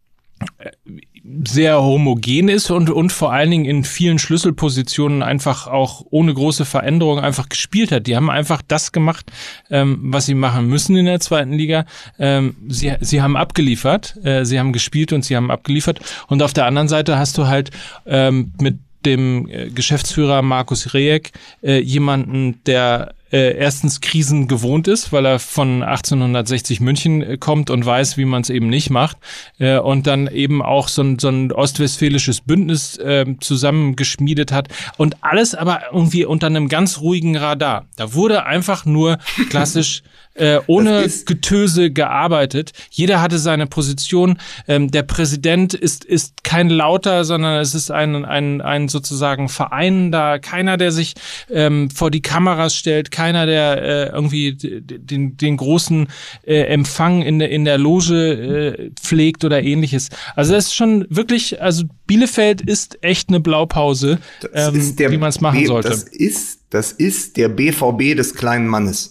äh, sehr homogen ist und und vor allen Dingen in vielen Schlüsselpositionen einfach auch ohne große Veränderung einfach gespielt hat. Die haben einfach das gemacht, ähm, was sie machen müssen in der zweiten Liga. Ähm, sie sie haben abgeliefert, äh, sie haben gespielt und sie haben abgeliefert. Und auf der anderen Seite hast du halt ähm, mit dem äh, Geschäftsführer Markus Rejek äh, jemanden, der äh, erstens Krisen gewohnt ist, weil er von achtzehnhundertsechzig München äh, kommt und weiß, wie man es eben nicht macht, äh, und dann eben auch so ein, so ein ostwestfälisches Bündnis äh, zusammengeschmiedet hat und alles aber irgendwie unter einem ganz ruhigen Radar. Da wurde einfach nur klassisch Äh, ohne Getöse gearbeitet. Jeder hatte seine Position. Ähm, der Präsident ist ist kein Lauter, sondern es ist ein ein ein sozusagen Verein da. Keiner, der sich ähm, vor die Kameras stellt. Keiner, der äh, irgendwie den den großen äh, Empfang in der in der Loge äh, pflegt oder ähnliches. Also das ist schon wirklich. Also Bielefeld ist echt eine Blaupause, ähm, wie man es machen B- sollte. Das ist das ist der B V B des kleinen Mannes.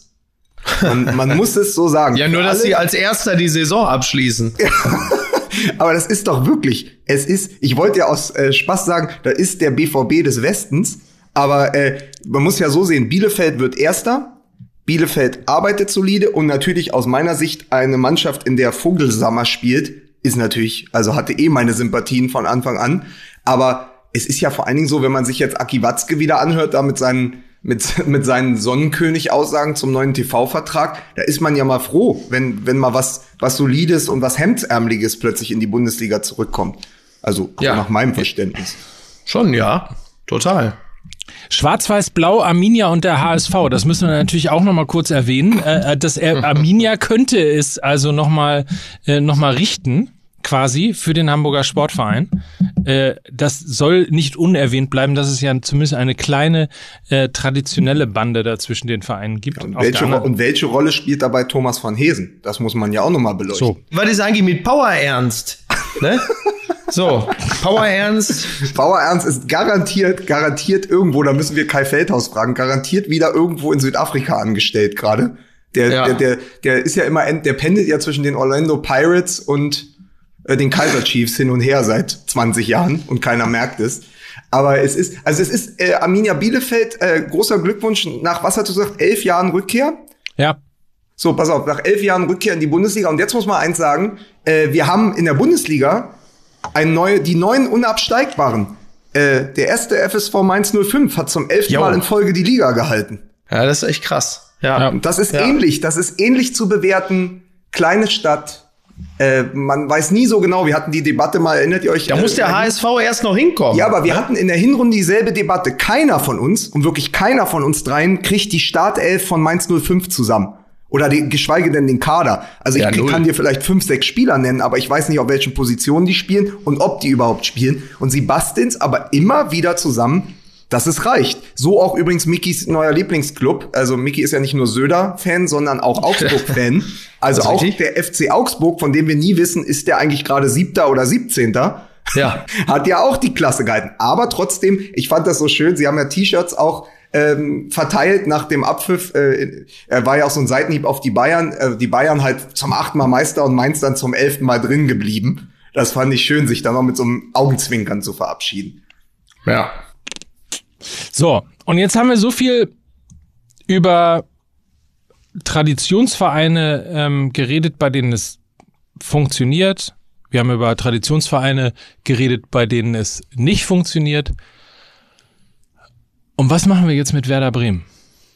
Man, man muss es so sagen. Ja, nur, dass sie als Erster die Saison abschließen. Aber das ist doch wirklich, es ist, ich wollte ja aus äh, Spaß sagen, da ist der B V B des Westens, aber äh, man muss ja so sehen, Bielefeld wird Erster, Bielefeld arbeitet solide und natürlich aus meiner Sicht eine Mannschaft, in der Vogelsammer spielt, ist natürlich, also hatte eh meine Sympathien von Anfang an, aber es ist ja vor allen Dingen so, wenn man sich jetzt Aki Watzke wieder anhört, da mit seinen mit mit seinen Sonnenkönig-Aussagen zum neuen T V-Vertrag, da ist man ja mal froh, wenn wenn mal was was Solides und was Hemdsärmeliges plötzlich in die Bundesliga zurückkommt. Also ja. Nach meinem Verständnis. Schon, ja. Total. Schwarz-Weiß-Blau, Arminia und der H S V, das müssen wir natürlich auch noch mal kurz erwähnen. Äh, das Arminia könnte es also noch mal, äh, noch mal richten, quasi, für den Hamburger Sportverein. Äh, das soll nicht unerwähnt bleiben, dass es ja zumindest eine kleine äh, traditionelle Bande da zwischen den Vereinen gibt. Ja, und, welche, und welche Rolle spielt dabei Thomas van Heesen? Das muss man ja auch noch mal beleuchten. So. Was ist eigentlich mit Power Ernst? Ne? So, Power Ernst. Power Ernst ist garantiert, garantiert irgendwo, da müssen wir Kai Feldhaus fragen, garantiert wieder irgendwo in Südafrika angestellt gerade. Der, ja. der, der, der ist ja immer, der pendelt ja zwischen den Orlando Pirates und äh, den Kaiser Chiefs hin und her seit zwanzig Jahren und keiner merkt es. Aber es ist, also es ist äh, Arminia Bielefeld, äh, großer Glückwunsch nach, was hast du gesagt, elf Jahren Rückkehr? Ja. So, pass auf, nach elf Jahren Rückkehr in die Bundesliga. Und jetzt muss man eins sagen, äh, wir haben in der Bundesliga ein neue, die neuen Unabsteigbaren. Äh, der erste F S V Mainz null fünf hat zum elften Mal in Folge die Liga gehalten. Ja, das ist echt krass. Ja. ja. Das ist ja. ähnlich. Das ist ähnlich zu bewerten. Kleine Stadt. Äh, man weiß nie so genau. Wir hatten die Debatte mal, erinnert ihr euch? Da muss der H S V erst noch hinkommen. Ja, aber wir hatten in der Hinrunde dieselbe Debatte. Keiner von uns, und wirklich keiner von uns dreien, kriegt die Startelf von Mainz null fünf zusammen. Oder die, geschweige denn den Kader. Also ich ja, kann dir vielleicht fünf, sechs Spieler nennen, aber ich weiß nicht, auf welchen Positionen die spielen und ob die überhaupt spielen. Und sie basteln's aber immer wieder zusammen, dass es reicht. So auch übrigens Mickys neuer Lieblingsclub. Also Micky ist ja nicht nur Söder-Fan, sondern auch Augsburg-Fan. Also auch richtig? Der F C Augsburg, von dem wir nie wissen, ist der eigentlich gerade Siebter oder Siebzehnter. Ja. Hat ja auch die Klasse gehalten. Aber trotzdem, ich fand das so schön. Sie haben ja T-Shirts auch Ähm, verteilt nach dem Abpfiff. Äh, er war ja auch so ein Seitenhieb auf die Bayern. Äh, die Bayern halt zum achten Mal Meister und Mainz dann zum elften Mal drin geblieben. Das fand ich schön, sich dann noch mit so einem Augenzwinkern zu verabschieden. Ja. So, und jetzt haben wir so viel über Traditionsvereine ähm, geredet, bei denen es funktioniert. Wir haben über Traditionsvereine geredet, bei denen es nicht funktioniert. Und was machen wir jetzt mit Werder Bremen?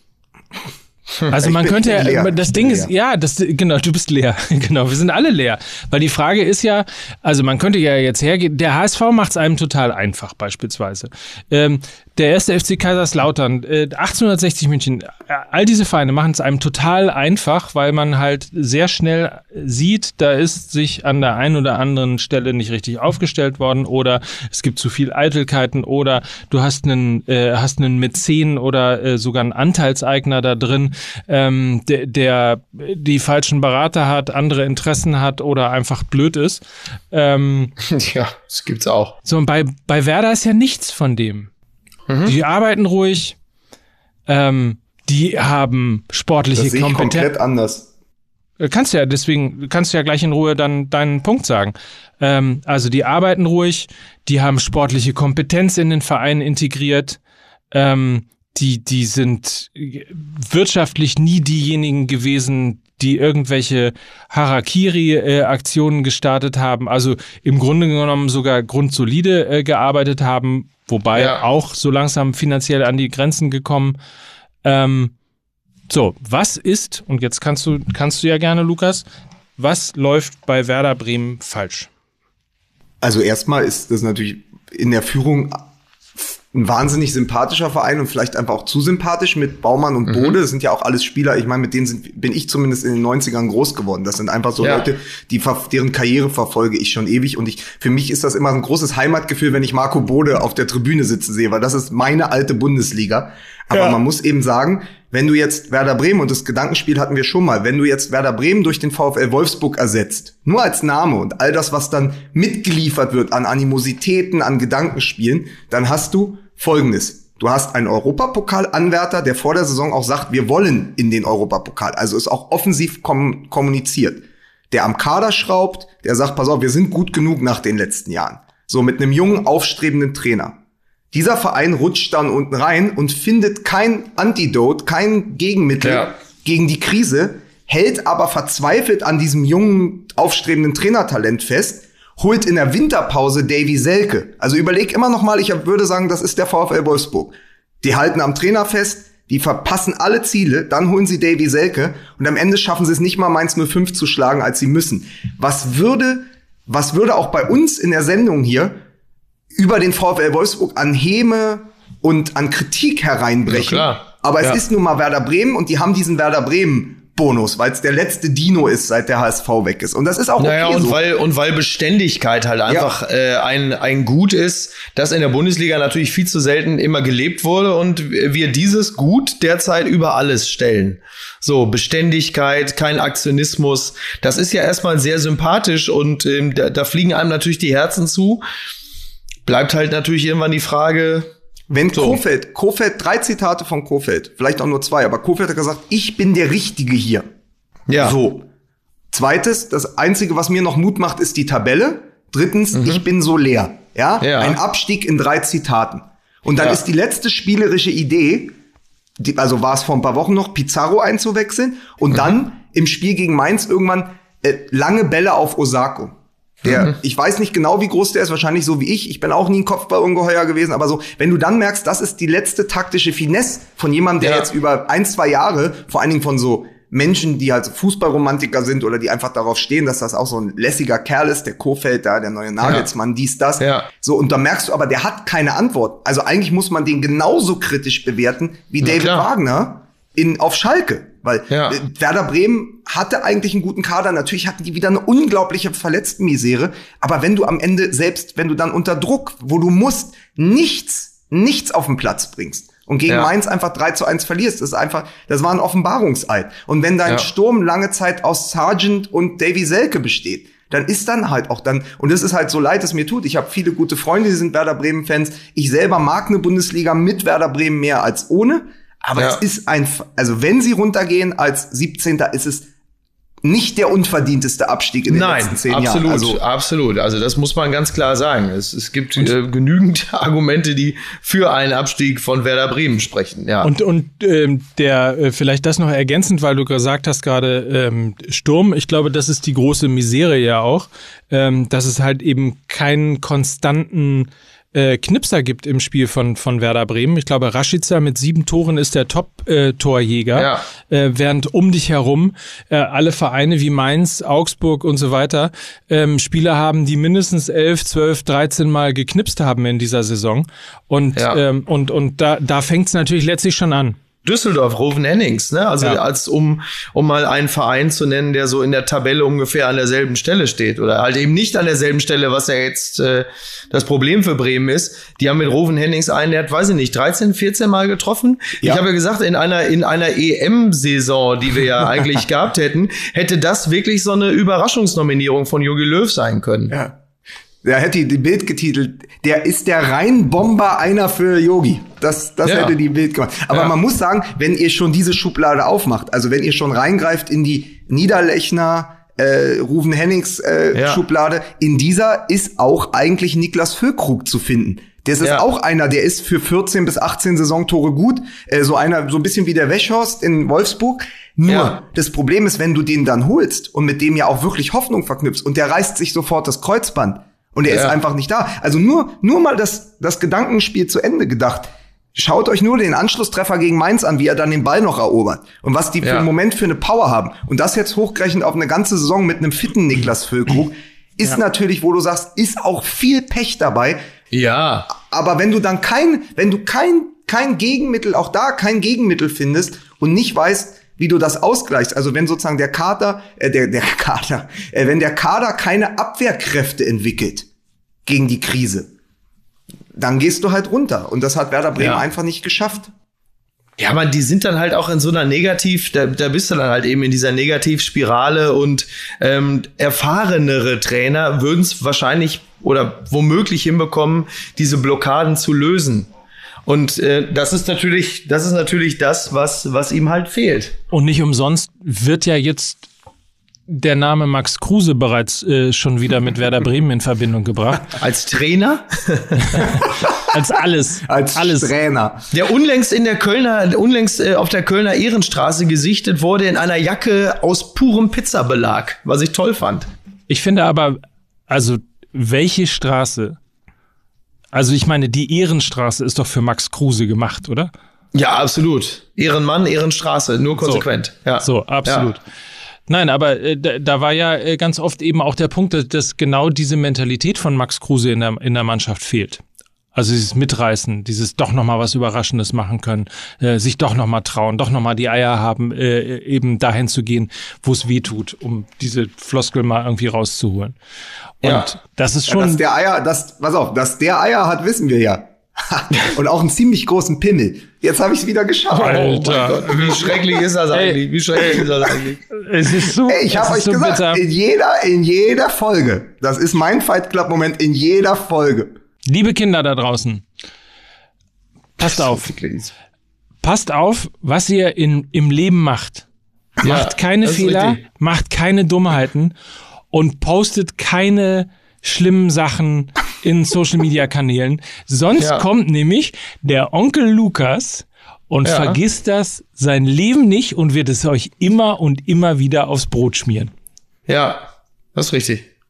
Also man könnte ja, leer. das Ding ist, ja, das, genau, du bist leer. Genau, wir sind alle leer. Weil die Frage ist ja, also man könnte ja jetzt hergehen, der H S V macht es einem total einfach beispielsweise. Ähm, der erste F C Kaiserslautern, äh, achtzehnhundertsechzig München, äh, all diese Vereine machen es einem total einfach, weil man halt sehr schnell sieht, da ist sich an der einen oder anderen Stelle nicht richtig aufgestellt worden oder es gibt zu viel Eitelkeiten oder du hast einen, äh, hast einen Mäzen oder äh, sogar einen Anteilseigner da drin, ähm, der, der die falschen Berater hat, andere Interessen hat oder einfach blöd ist. Ähm, ja, das gibt's auch. So, und bei, bei Werder ist ja nichts von dem. Mhm. Die arbeiten ruhig, ähm, die haben sportliche das sehe ich Kompetenz. Komplett anders. Kannst du ja, deswegen kannst du ja gleich in Ruhe dann deinen Punkt sagen. Ähm, also die arbeiten ruhig, die haben sportliche Kompetenz in den Verein integriert, ähm, die, die sind wirtschaftlich nie diejenigen gewesen, die irgendwelche Harakiri-Aktionen gestartet haben, also im Grunde genommen sogar grundsolide äh, gearbeitet haben, wobei ja. auch so langsam finanziell an die Grenzen gekommen. Ähm, so, was ist, und jetzt kannst du, kannst du ja gerne, Lukas, was läuft bei Werder Bremen falsch? Also erstmal ist das natürlich in der Führung ein wahnsinnig sympathischer Verein und vielleicht einfach auch zu sympathisch mit Baumann und Bode. Mhm. Das sind ja auch alles Spieler, ich meine, mit denen sind, bin ich zumindest in den neunzigern groß geworden. Das sind einfach so ja. Leute, die, deren Karriere verfolge ich schon ewig. Und ich, für mich ist das immer ein großes Heimatgefühl, wenn ich Marco Bode auf der Tribüne sitzen sehe, weil das ist meine alte Bundesliga. Aber ja. man muss eben sagen, wenn du jetzt Werder Bremen, und das Gedankenspiel hatten wir schon mal, wenn du jetzt Werder Bremen durch den VfL Wolfsburg ersetzt, nur als Name und all das, was dann mitgeliefert wird an Animositäten, an Gedankenspielen, dann hast du Folgendes. Du hast einen Europapokal-Anwärter, der vor der Saison auch sagt, wir wollen in den Europapokal. Also ist auch offensiv kom- kommuniziert. Der am Kader schraubt, der sagt, pass auf, wir sind gut genug nach den letzten Jahren. So mit einem jungen, aufstrebenden Trainer. Dieser Verein rutscht dann unten rein und findet kein Antidote, kein Gegenmittel ja. gegen die Krise, hält aber verzweifelt an diesem jungen, aufstrebenden Trainertalent fest, holt in der Winterpause Davy Selke. Also überleg immer noch mal, ich würde sagen, das ist der VfL Wolfsburg. Die halten am Trainer fest, die verpassen alle Ziele, dann holen sie Davy Selke und am Ende schaffen sie es nicht mal Mainz null fünf zu schlagen, als sie müssen. Was würde, was würde auch bei uns in der Sendung hier über den VfL Wolfsburg an Häme und an Kritik hereinbrechen? Ja, klar. Aber es ja. ist nun mal Werder Bremen und die haben diesen Werder Bremen Bonus, weil es der letzte Dino ist, seit der H S V weg ist. Und das ist auch okay naja, und so. weil und weil Beständigkeit halt einfach ja. äh, ein ein Gut ist, das in der Bundesliga natürlich viel zu selten immer gelebt wurde und wir dieses Gut derzeit über alles stellen. So, Beständigkeit, kein Aktionismus, das ist ja erstmal sehr sympathisch und ähm, da, da fliegen einem natürlich die Herzen zu. Bleibt halt natürlich irgendwann die Frage, wenn so. Kofeld, Kofeld, drei Zitate von Kofeld, vielleicht auch nur zwei, aber Kofeld hat gesagt, ich bin der Richtige hier. Ja. So. Zweites, das Einzige, was mir noch Mut macht, ist die Tabelle. Drittens, mhm. ich bin so leer. Ja? ja. Ein Abstieg in drei Zitaten. Und dann ja. ist die letzte spielerische Idee, die, also war es vor ein paar Wochen noch, Pizarro einzuwechseln und mhm. dann im Spiel gegen Mainz irgendwann äh, lange Bälle auf Osako. Der, Mhm. ich weiß nicht genau, wie groß der ist, wahrscheinlich so wie ich. Ich bin auch nie ein Kopfballungeheuer gewesen, aber so, wenn du dann merkst, das ist die letzte taktische Finesse von jemandem, der Ja. jetzt über ein, zwei Jahre, vor allen Dingen von so Menschen, die halt Fußballromantiker sind oder die einfach darauf stehen, dass das auch so ein lässiger Kerl ist, der Kofeld da, der neue Nagelsmann, dies, das. Ja. So, und da merkst du aber, der hat keine Antwort. Also eigentlich muss man den genauso kritisch bewerten wie Na David klar. Wagner in, auf Schalke. Weil Ja. äh, Werder Bremen hatte eigentlich einen guten Kader. Natürlich hatten die wieder eine unglaubliche Verletztenmisere. Aber wenn du am Ende, selbst wenn du dann unter Druck, wo du musst, nichts, nichts auf den Platz bringst und gegen Ja. Mainz einfach drei zu eins verlierst, das ist einfach, das war ein Offenbarungseid. Und wenn dein Ja. Sturm lange Zeit aus Sargent und Davy Selke besteht, dann ist dann halt auch dann, und das ist halt so leid es mir tut, ich habe viele gute Freunde, die sind Werder Bremen-Fans. Ich selber mag eine Bundesliga mit Werder Bremen mehr als ohne. Aber Ja. es ist ein, also wenn sie runtergehen als siebzehnter, ist es nicht der unverdienteste Abstieg in den Nein, letzten zehn absolut, Jahren. Also, absolut. Also das muss man ganz klar sagen. Es, es gibt äh, genügend Argumente, die für einen Abstieg von Werder Bremen sprechen. Ja. Und, und ähm, der, äh, vielleicht das noch ergänzend, weil du gesagt hast gerade ähm, Sturm, ich glaube, das ist die große Misere ja auch, ähm, dass es halt eben keinen konstanten äh, Knipser gibt im Spiel von, von Werder Bremen. Ich glaube, Rashica mit sieben Toren ist der Top-Torjäger, Ja. äh, während um dich herum äh, alle Vereine wie Mainz, Augsburg und so weiter ähm, Spieler haben, die mindestens elf, zwölf, dreizehn Mal geknipst haben in dieser Saison. Und, Ja. ähm, und, und da, da fängt es natürlich letztlich schon an. Düsseldorf, Roven Hennings, ne? Also Ja. als um um mal einen Verein zu nennen, der so in der Tabelle ungefähr an derselben Stelle steht oder halt eben nicht an derselben Stelle, was ja jetzt äh, das Problem für Bremen ist. Die haben mit Roven Hennings einen, der hat, weiß ich nicht, dreizehn, vierzehn Mal getroffen. Ja. Ich habe ja gesagt, in einer in einer E M-Saison, die wir ja eigentlich gehabt hätten, hätte das wirklich so eine Überraschungsnominierung von Jogi Löw sein können. ja. Der hätte die Bild getitelt, der ist der Rheinbomber einer für Yogi. Das, das Ja. hätte die Bild gemacht. Aber Ja. man muss sagen, wenn ihr schon diese Schublade aufmacht, also wenn ihr schon reingreift in die Niederlechner, äh, Ruven Hennings äh, Ja. Schublade, in dieser ist auch eigentlich Niklas Füllkrug zu finden. Das ist Ja. auch einer, der ist für vierzehn bis achtzehn Saisontore gut. Äh, so einer, so ein bisschen wie der Weghorst in Wolfsburg. Nur, Ja. das Problem ist, wenn du den dann holst und mit dem ja auch wirklich Hoffnung verknüpfst und der reißt sich sofort das Kreuzband und er Ja. ist einfach nicht da. Also nur, nur mal das, das Gedankenspiel zu Ende gedacht. Schaut euch nur den Anschlusstreffer gegen Mainz an, wie er dann den Ball noch erobert. Und was die für Ja. einen Moment für eine Power haben. Und das jetzt hochgerechnet auf eine ganze Saison mit einem fitten Niklas Füllkrug, ist natürlich, wo du sagst, ist auch viel Pech dabei. Ja. Aber wenn du dann kein, wenn du kein, kein Gegenmittel, auch da kein Gegenmittel findest und nicht weißt, wie du das ausgleichst, also wenn sozusagen der Kader, äh, der, der Kader, äh, wenn der Kader keine Abwehrkräfte entwickelt gegen die Krise, dann gehst du halt runter. Und das hat Werder Bremen Ja. einfach nicht geschafft. Ja, man, die sind dann halt auch in so einer Negativ, da, da bist du dann halt eben in dieser Negativspirale und ähm, erfahrenere Trainer würden es wahrscheinlich oder womöglich hinbekommen, diese Blockaden zu lösen. Und äh, das ist natürlich, das ist natürlich das, was was ihm halt fehlt. Und nicht umsonst wird ja jetzt der Name Max Kruse bereits äh, schon wieder mit Werder Bremen in Verbindung gebracht. Als Trainer, Als alles. Als alles. Trainer. der unlängst in der Kölner, unlängst äh, auf der Kölner Ehrenstraße gesichtet wurde in einer Jacke aus purem Pizzabelag, was ich toll fand. Ich finde aber, also welche Straße? Also ich meine, die Ehrenstraße ist doch für Max Kruse gemacht, oder? Ja, absolut. Ehrenmann, Ehrenstraße, nur konsequent. Ja. So, absolut. Ja. Nein, aber äh, da, da war ja äh, ganz oft eben auch der Punkt, dass, dass genau diese Mentalität von Max Kruse in der, in der Mannschaft fehlt. Also dieses Mitreißen, dieses doch nochmal was Überraschendes machen können, äh, sich doch nochmal trauen, doch nochmal die Eier haben, äh, eben dahin zu gehen, wo es weh tut, um diese Floskel mal irgendwie rauszuholen. Und Ja. das ist Ja, schon... dass der Eier, das, pass auf, dass der Eier hat, wissen wir ja. Und auch einen ziemlich großen Pimmel. Jetzt habe ich es wieder geschafft. Alter. Oh mein Gott, wie schrecklich ist das eigentlich? Wie schrecklich ist das eigentlich? Es ist so, Ey, ich es habe ist euch so gesagt, bitter. in jeder, in jeder Folge, das ist mein Fight Club Moment, in jeder Folge. Liebe Kinder da draußen, passt auf. Passt auf, was ihr in, im Leben macht. Ja, Macht keine das ist Fehler, richtig. macht keine Dummheiten und postet keine schlimmen Sachen in Social-Media-Kanälen. Sonst Ja. kommt nämlich der Onkel Lukas und Ja. vergisst das sein Leben nicht und wird es euch immer und immer wieder aufs Brot schmieren. Ja, das ist richtig.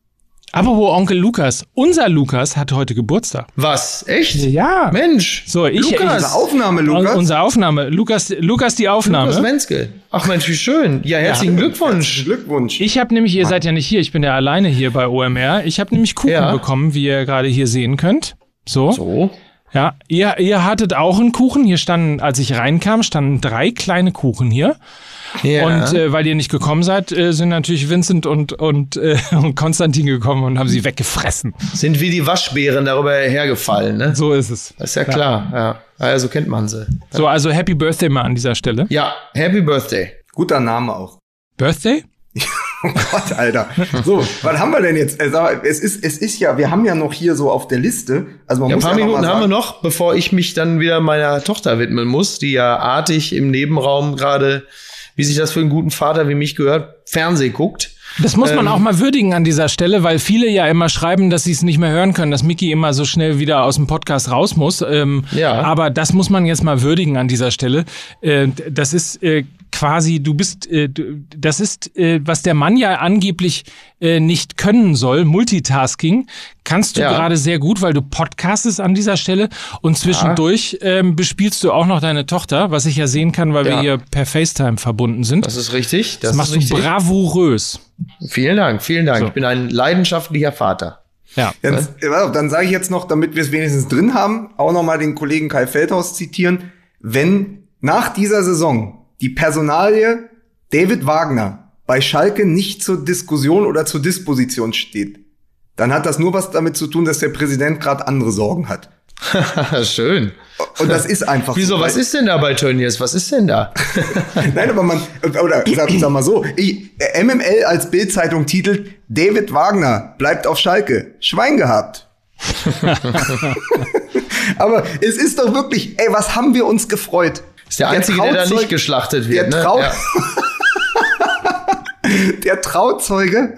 Apropos Onkel Lukas. Unser Lukas hat heute Geburtstag. Was? Echt? Ja. Mensch. So, ich, Lukas. ich Unsere Aufnahme, Lukas. Unsere Aufnahme. Lukas, Lukas die Aufnahme. Lukas Wenzel. Ach Mensch, wie schön. Ja, herzlichen Ja. Glückwunsch. Glückwunsch. Ich habe nämlich, ihr seid ja nicht hier, ich bin ja alleine hier bei O M R. Ich habe nämlich Kuchen Ja. bekommen, wie ihr gerade hier sehen könnt. So. So. Ja, ihr, ihr hattet auch einen Kuchen. Hier standen, als ich reinkam, standen drei kleine Kuchen hier. Ja. Und äh, weil ihr nicht gekommen seid, äh, sind natürlich Vincent und, und, äh, und Konstantin gekommen und haben sie weggefressen. Sind wie die Waschbären darüber hergefallen, ne? So ist es. Das ist ja klar, ja. Also kennt man sie. So, also Happy Birthday mal an dieser Stelle. Ja, Happy Birthday. Guter Name auch. Birthday? Oh Gott, Alter. So, was haben wir denn jetzt? Also, es ist, es ist ja, wir haben ja noch hier so auf der Liste. Also man Ja, ein muss paar ja noch Minuten mal haben wir sagen, noch, bevor ich mich dann wieder meiner Tochter widmen muss, die ja artig im Nebenraum gerade, wie sich das für einen guten Vater wie mich gehört, Fernseh guckt. Das muss man Ähm, auch mal würdigen an dieser Stelle, weil viele ja immer schreiben, dass sie es nicht mehr hören können, dass Micky immer so schnell wieder aus dem Podcast raus muss. Ähm, Ja. Aber das muss man jetzt mal würdigen an dieser Stelle. Äh, das ist äh, quasi, du bist, äh, du, das ist, äh, was der Mann ja angeblich äh, nicht können soll, Multitasking, kannst du Ja. gerade sehr gut, weil du podcastest an dieser Stelle und zwischendurch ähm, bespielst du auch noch deine Tochter, was ich ja sehen kann, weil wir Ja. hier per FaceTime verbunden sind. Das ist richtig. Das, Das machst ist richtig. du bravourös. Vielen Dank, vielen Dank. So. Ich bin ein leidenschaftlicher Vater. Ja. Jetzt, ja, dann sage ich jetzt noch, damit wir es wenigstens drin haben, auch noch mal den Kollegen Kai Feldhaus zitieren. Wenn nach dieser Saison die Personalie David Wagner bei Schalke nicht zur Diskussion oder zur Disposition steht, dann hat das nur was damit zu tun, dass der Präsident gerade andere Sorgen hat. Schön. Und das ist einfach Wieso, so. was ist denn da bei Tönnies? Was ist denn da? Nein, aber man, oder sag, sag mal so, ich, M M L als Bild-Zeitung titelt, David Wagner bleibt auf Schalke. Schwein gehabt. Aber es ist doch wirklich, ey, was haben wir uns gefreut? Ist der Einzige, der, da Trauzeug- nicht geschlachtet wird. Der, ne? Trau Ja. der Trauzeuge,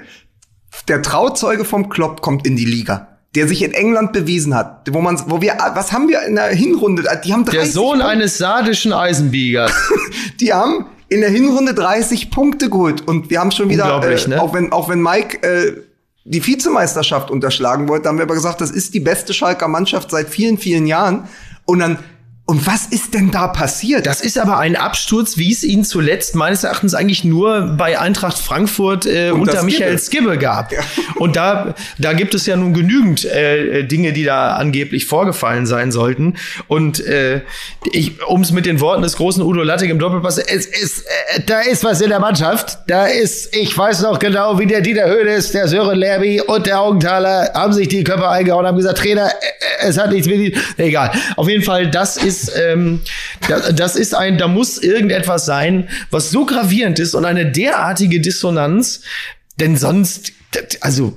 der Trauzeuge vom Klopp kommt in die Liga. Der sich in England bewiesen hat, wo man, wo wir, was haben wir in der Hinrunde? Die haben Der dreißig Sohn Punkte- eines sardischen Eisenbiegers. Die haben in der Hinrunde dreißig Punkte geholt und wir haben schon wieder, Unglaublich, äh, ne? auch wenn auch wenn Mike äh, die Vizemeisterschaft unterschlagen wollte, haben wir aber gesagt, das ist die beste Schalker Mannschaft seit vielen vielen Jahren. Und dann und was ist denn da passiert? Das ist aber ein Absturz, wie es ihn zuletzt meines Erachtens eigentlich nur bei Eintracht Frankfurt äh, Und unter das Michael Skibbe. Skibbe gab. Und da, da gibt es ja nun genügend äh, Dinge, die da angeblich vorgefallen sein sollten. Und äh, ich, um es mit den Worten des großen Udo Lattek im Doppelpass, es ist, äh, da ist was in der Mannschaft. Da ist, ich weiß noch genau, wie der Dieter Hoeneß, der Sören Lerby und der Augenthaler haben sich die Köpfe eingehauen, haben gesagt, Trainer, äh, es hat nichts mit ihm. Egal. Auf jeden Fall, das ist Ähm, das, das ist ein, da muss irgendetwas sein, was so gravierend ist und eine derartige Dissonanz, denn sonst, also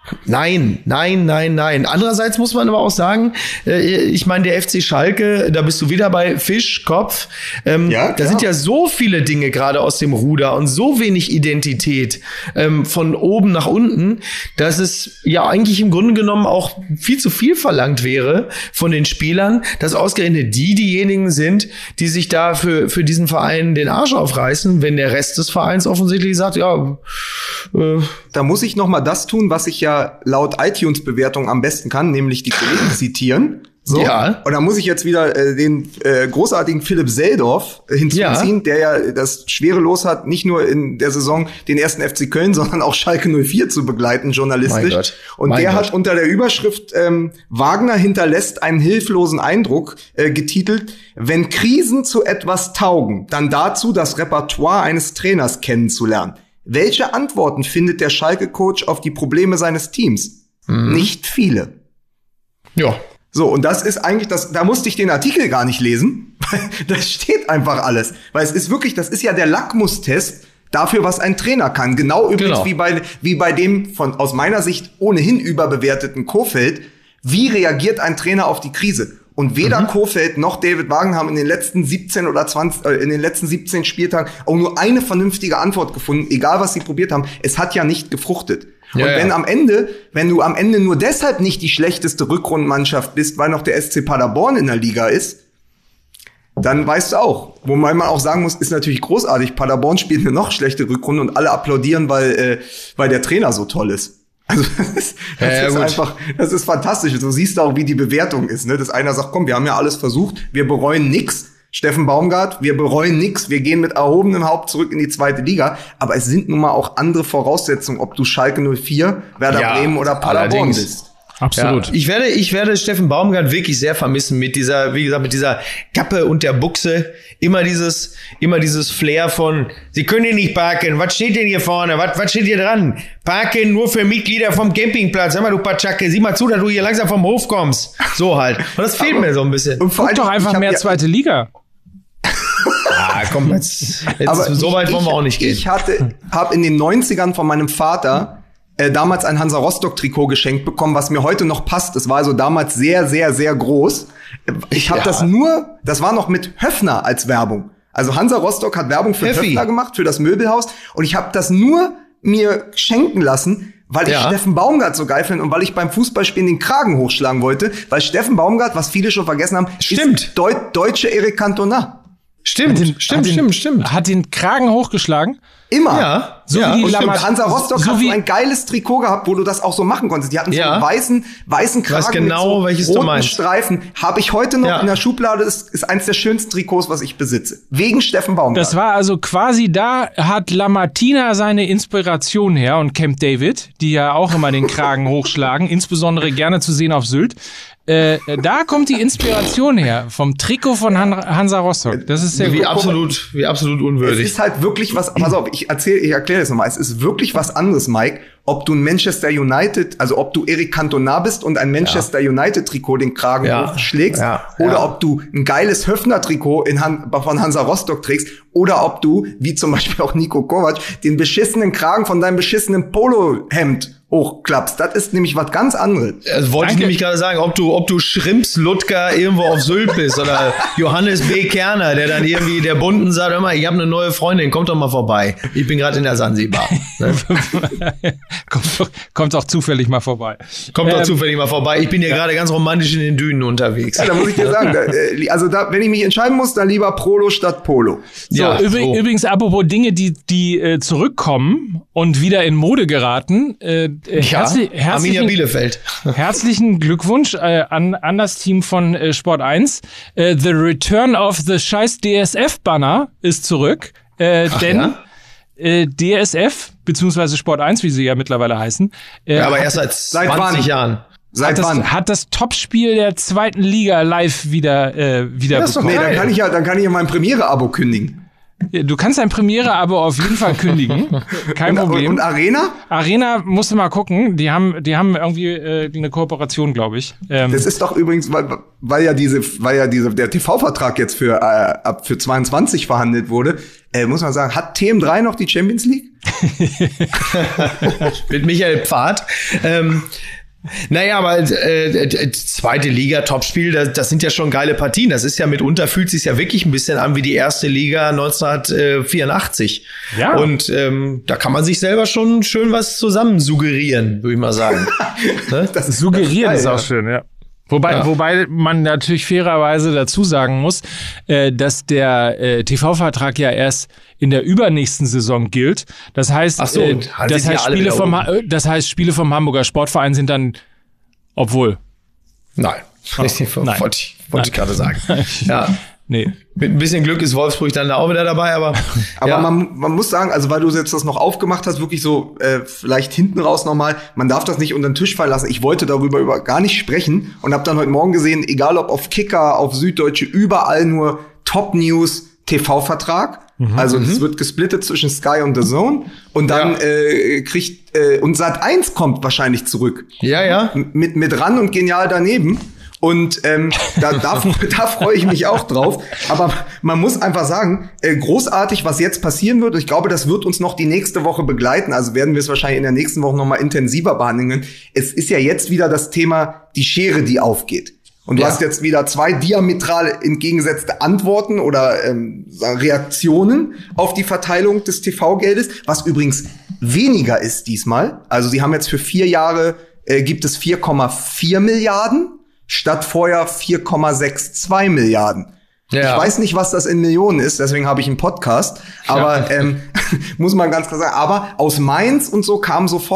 Nein, nein, nein, nein. Andererseits muss man aber auch sagen, äh, ich meine, der F C Schalke, da bist du wieder bei Fisch, Kopf. Ähm, Ja, da klar. sind ja so viele Dinge gerade aus dem Ruder und so wenig Identität ähm, von oben nach unten, dass es ja eigentlich im Grunde genommen auch viel zu viel verlangt wäre von den Spielern, dass ausgerechnet die diejenigen sind, die sich da für, für diesen Verein den Arsch aufreißen, wenn der Rest des Vereins offensichtlich sagt, ja, äh, Da muss ich noch mal das tun, was ich ja laut iTunes-Bewertung am besten kann, nämlich die Kollegen zitieren. So. Ja. Und da muss ich jetzt wieder äh, den äh, großartigen Philipp Seldorf äh, hinzuziehen, Ja. der ja das schwere Los hat, nicht nur in der Saison den ersten F C Köln, sondern auch Schalke null vier zu begleiten, journalistisch. Mein Gott. Und Mein der Gott. hat unter der Überschrift ähm, Wagner hinterlässt einen hilflosen Eindruck äh, getitelt, wenn Krisen zu etwas taugen, dann dazu, das Repertoire eines Trainers kennenzulernen. Welche Antworten findet der Schalke-Coach auf die Probleme seines Teams? Mhm. Nicht viele. ja. So, und das ist eigentlich das, da musste ich den Artikel gar nicht lesen. Das steht einfach alles. Weil es ist wirklich, das ist ja der Lackmustest dafür, was ein Trainer kann. Genau übrigens Genau. wie bei, wie bei dem von, aus meiner Sicht ohnehin überbewerteten Kofeld. Wie reagiert ein Trainer auf die Krise? Und weder Mhm. Kofeld noch David Wagner haben in den letzten siebzehn oder zwanzig, äh, in den letzten siebzehn Spieltagen auch nur eine vernünftige Antwort gefunden, egal was sie probiert haben. Es hat ja nicht gefruchtet. Ja, und wenn ja. am Ende, wenn du am Ende nur deshalb nicht die schlechteste Rückrundenmannschaft bist, weil noch der S C Paderborn in der Liga ist, dann weißt du auch. Wobei man auch sagen muss, ist natürlich großartig. Paderborn spielt eine noch schlechte Rückrunde und alle applaudieren, weil, äh, weil der Trainer so toll ist. Also das ist, das ja, ja, ist gut. einfach, das ist fantastisch. Du siehst auch, wie die Bewertung ist, ne? Dass einer sagt, komm, wir haben ja alles versucht, wir bereuen nix. Steffen Baumgart, wir bereuen nix, wir gehen mit erhobenem Haupt zurück in die zweite Liga. Aber es sind nun mal auch andere Voraussetzungen, ob du Schalke null vier, Werder Ja, Bremen oder Paderborn allerdings. bist. Absolut. Ja, ich werde, ich werde Steffen Baumgart wirklich sehr vermissen mit dieser, wie gesagt, mit dieser Kappe und der Buchse. Immer dieses, immer dieses Flair von, Sie können hier nicht parken. Was steht denn hier vorne? Was, was steht hier dran? Parken nur für Mitglieder vom Campingplatz. Hör mal, du Patschacke, sieh mal zu, dass du hier langsam vom Hof kommst. So halt. Und das fehlt mir so ein bisschen. Und vor Guck doch allem, einfach ich hab mehr ja, zweite Liga. Ah, komm, jetzt, jetzt aber so weit ich, wollen wir auch nicht gehen. Ich hatte, habe in den neunzigern von meinem Vater äh, damals ein Hansa Rostock Trikot geschenkt bekommen, was mir heute noch passt. Das war also damals sehr, sehr, sehr groß. Ich habe Ja. das nur, das war noch mit Höffner als Werbung. Also Hansa Rostock hat Werbung für Höffi. Höffner gemacht, für das Möbelhaus. Und ich habe das nur mir schenken lassen, weil ich Ja. Steffen Baumgart so geil finde und weil ich beim Fußballspielen den Kragen hochschlagen wollte. Weil Steffen Baumgart, was viele schon vergessen haben, Stimmt. ist Deu deutsche Eric Cantona. Stimmt, Den- stimmt, hat den, stimmt, stimmt. Hat den Kragen hochgeschlagen. Immer. Ja, So ja. wie die Und Lamar- stimmt, Hansa Rostock so hat wie- so ein geiles Trikot gehabt, wo du das auch so machen konntest. Die hatten so Ja. einen weißen, weißen Kragen weiß genau, mit so welches du roten meinst. Streifen. Habe ich heute noch Ja. in der Schublade. Ist, ist eins der schönsten Trikots, was ich besitze. Wegen Steffen Baumgart. Das war also quasi, da hat Lamartina seine Inspiration her und Camp David, die ja auch immer den Kragen hochschlagen, insbesondere gerne zu sehen auf Sylt. Äh, da kommt die Inspiration her, vom Trikot von Han Hansa Rostock. Das ist sehr Wie gut. absolut, wie absolut Es unwürdig. ist halt wirklich was, pass auf, ich erzähle, ich erkläre das nochmal. Es ist wirklich was anderes, Mike, ob du ein Manchester United, also ob du Eric Cantona bist und ein Manchester United Trikot den Kragen Ja. hochschlägst, Ja. oder Ja. ob du ein geiles Höffner Trikot in Han von Hansa Rostock trägst, oder ob du, wie zum Beispiel auch Niko Kovac, den beschissenen Kragen von deinem beschissenen Polohemd hochklappst. Das ist nämlich was ganz anderes. Das wollte ich Danke. nämlich gerade sagen, ob du, ob du Schrimps Ludger irgendwo auf Sylt bist oder Johannes B. Kerner, der dann irgendwie der Bunten sagt, hör mal, ich habe eine neue Freundin, kommt doch mal vorbei. Ich bin gerade in der Sansibar. Ne? kommt, doch- kommt auch zufällig mal vorbei. Kommt doch Ähm, zufällig mal vorbei. Ich bin ja gerade ganz romantisch in den Dünen unterwegs. Ja, da muss ich dir sagen, da, äh, also da, wenn ich mich entscheiden muss, dann lieber Prolo statt Polo. So, Ja, übrig, so. Übrigens, apropos Dinge, die, die äh, zurückkommen und wieder in Mode geraten. Äh, äh, Ja, herzlich, Arminia herzlichen, Bielefeld. herzlichen Glückwunsch äh, an, an das Team von äh, Sport eins. Äh, the Return of the scheiß D S F-Banner ist zurück. Äh, denn ja? äh, D S F, beziehungsweise Sport eins, wie sie ja mittlerweile heißen, äh, Ja, aber hat, erst seit Seit zwanzig wann? Jahren. Seit hat, das, wann? hat das Topspiel der zweiten Liga live wieder, äh, wieder Das ist doch bekommen. Nee, dann geil. kann ich ja, dann kann ich ja mein Premiere-Abo kündigen. Du kannst dein Premiere-Abo auf jeden Fall kündigen. Kein und, Problem. Und Arena? Arena musst du mal gucken. Die haben, die haben irgendwie äh, eine Kooperation, glaube ich. Ähm, Das ist doch übrigens, weil, weil ja diese, weil ja diese, der T V-Vertrag jetzt für, äh, ab für zweiundzwanzig verhandelt wurde, äh, muss man sagen, hat T M drei noch die Champions League? Mit Michael Pfad. Ähm, naja, aber äh, äh, zweite Liga, Topspiel, das, das sind ja schon geile Partien. Das ist ja mitunter, fühlt sich ja wirklich ein bisschen an wie die erste Liga neunzehnhundertvierundachtzig. Ja. Und ähm, da kann man sich selber schon schön was zusammen suggerieren, würde ich mal sagen. Ne? Das ist Suggerieren das ist geil, auch ja. schön, ja. Wobei, Ja. wobei man natürlich fairerweise dazu sagen muss, äh, dass der äh, T V-Vertrag ja erst in der übernächsten Saison gilt. Das heißt, Ach so, äh, und dann das, sind ja heißt alle Spiele wieder vom, oben. Ha- äh, das heißt, Spiele vom Hamburger Sportverein sind dann, obwohl, Nein. Richtig, Nein. wollte ich, wollte ich gerade sagen. Ja. nee. Mit ein bisschen Glück ist Wolfsburg dann da auch wieder dabei, aber, Aber ja. man, man muss sagen, also weil du jetzt das noch aufgemacht hast, wirklich so äh, vielleicht hinten raus nochmal, man darf das nicht unter den Tisch fallen lassen. Ich wollte darüber über gar nicht sprechen und habe dann heute Morgen gesehen, egal ob auf Kicker, auf Süddeutsche, überall nur Top News, T V-Vertrag. Also es wird gesplittet zwischen Sky und The Zone und dann Ja. äh, kriegt äh, und Sat eins kommt wahrscheinlich zurück. ja, ja. Mit, mit ran und genial daneben. Und ähm, da, da, da freue ich mich auch drauf. Aber man muss einfach sagen, äh, großartig, was jetzt passieren wird. Und ich glaube, das wird uns noch die nächste Woche begleiten. Also werden wir es wahrscheinlich in der nächsten Woche noch mal intensiver behandeln können. Es ist ja jetzt wieder das Thema die Schere, die aufgeht. Und du Ja. hast jetzt wieder zwei diametral entgegengesetzte Antworten oder ähm, Reaktionen auf die Verteilung des T V-Geldes, was übrigens weniger ist diesmal. Also sie haben jetzt für vier Jahre, äh, gibt es vier Komma vier Milliarden statt vorher vier Komma zweiundsechzig Milliarden. Ja. Ich weiß nicht, was das in Millionen ist, deswegen habe ich einen Podcast. Aber ähm, muss man ganz klar sagen, aber aus Mainz und so kam sofort,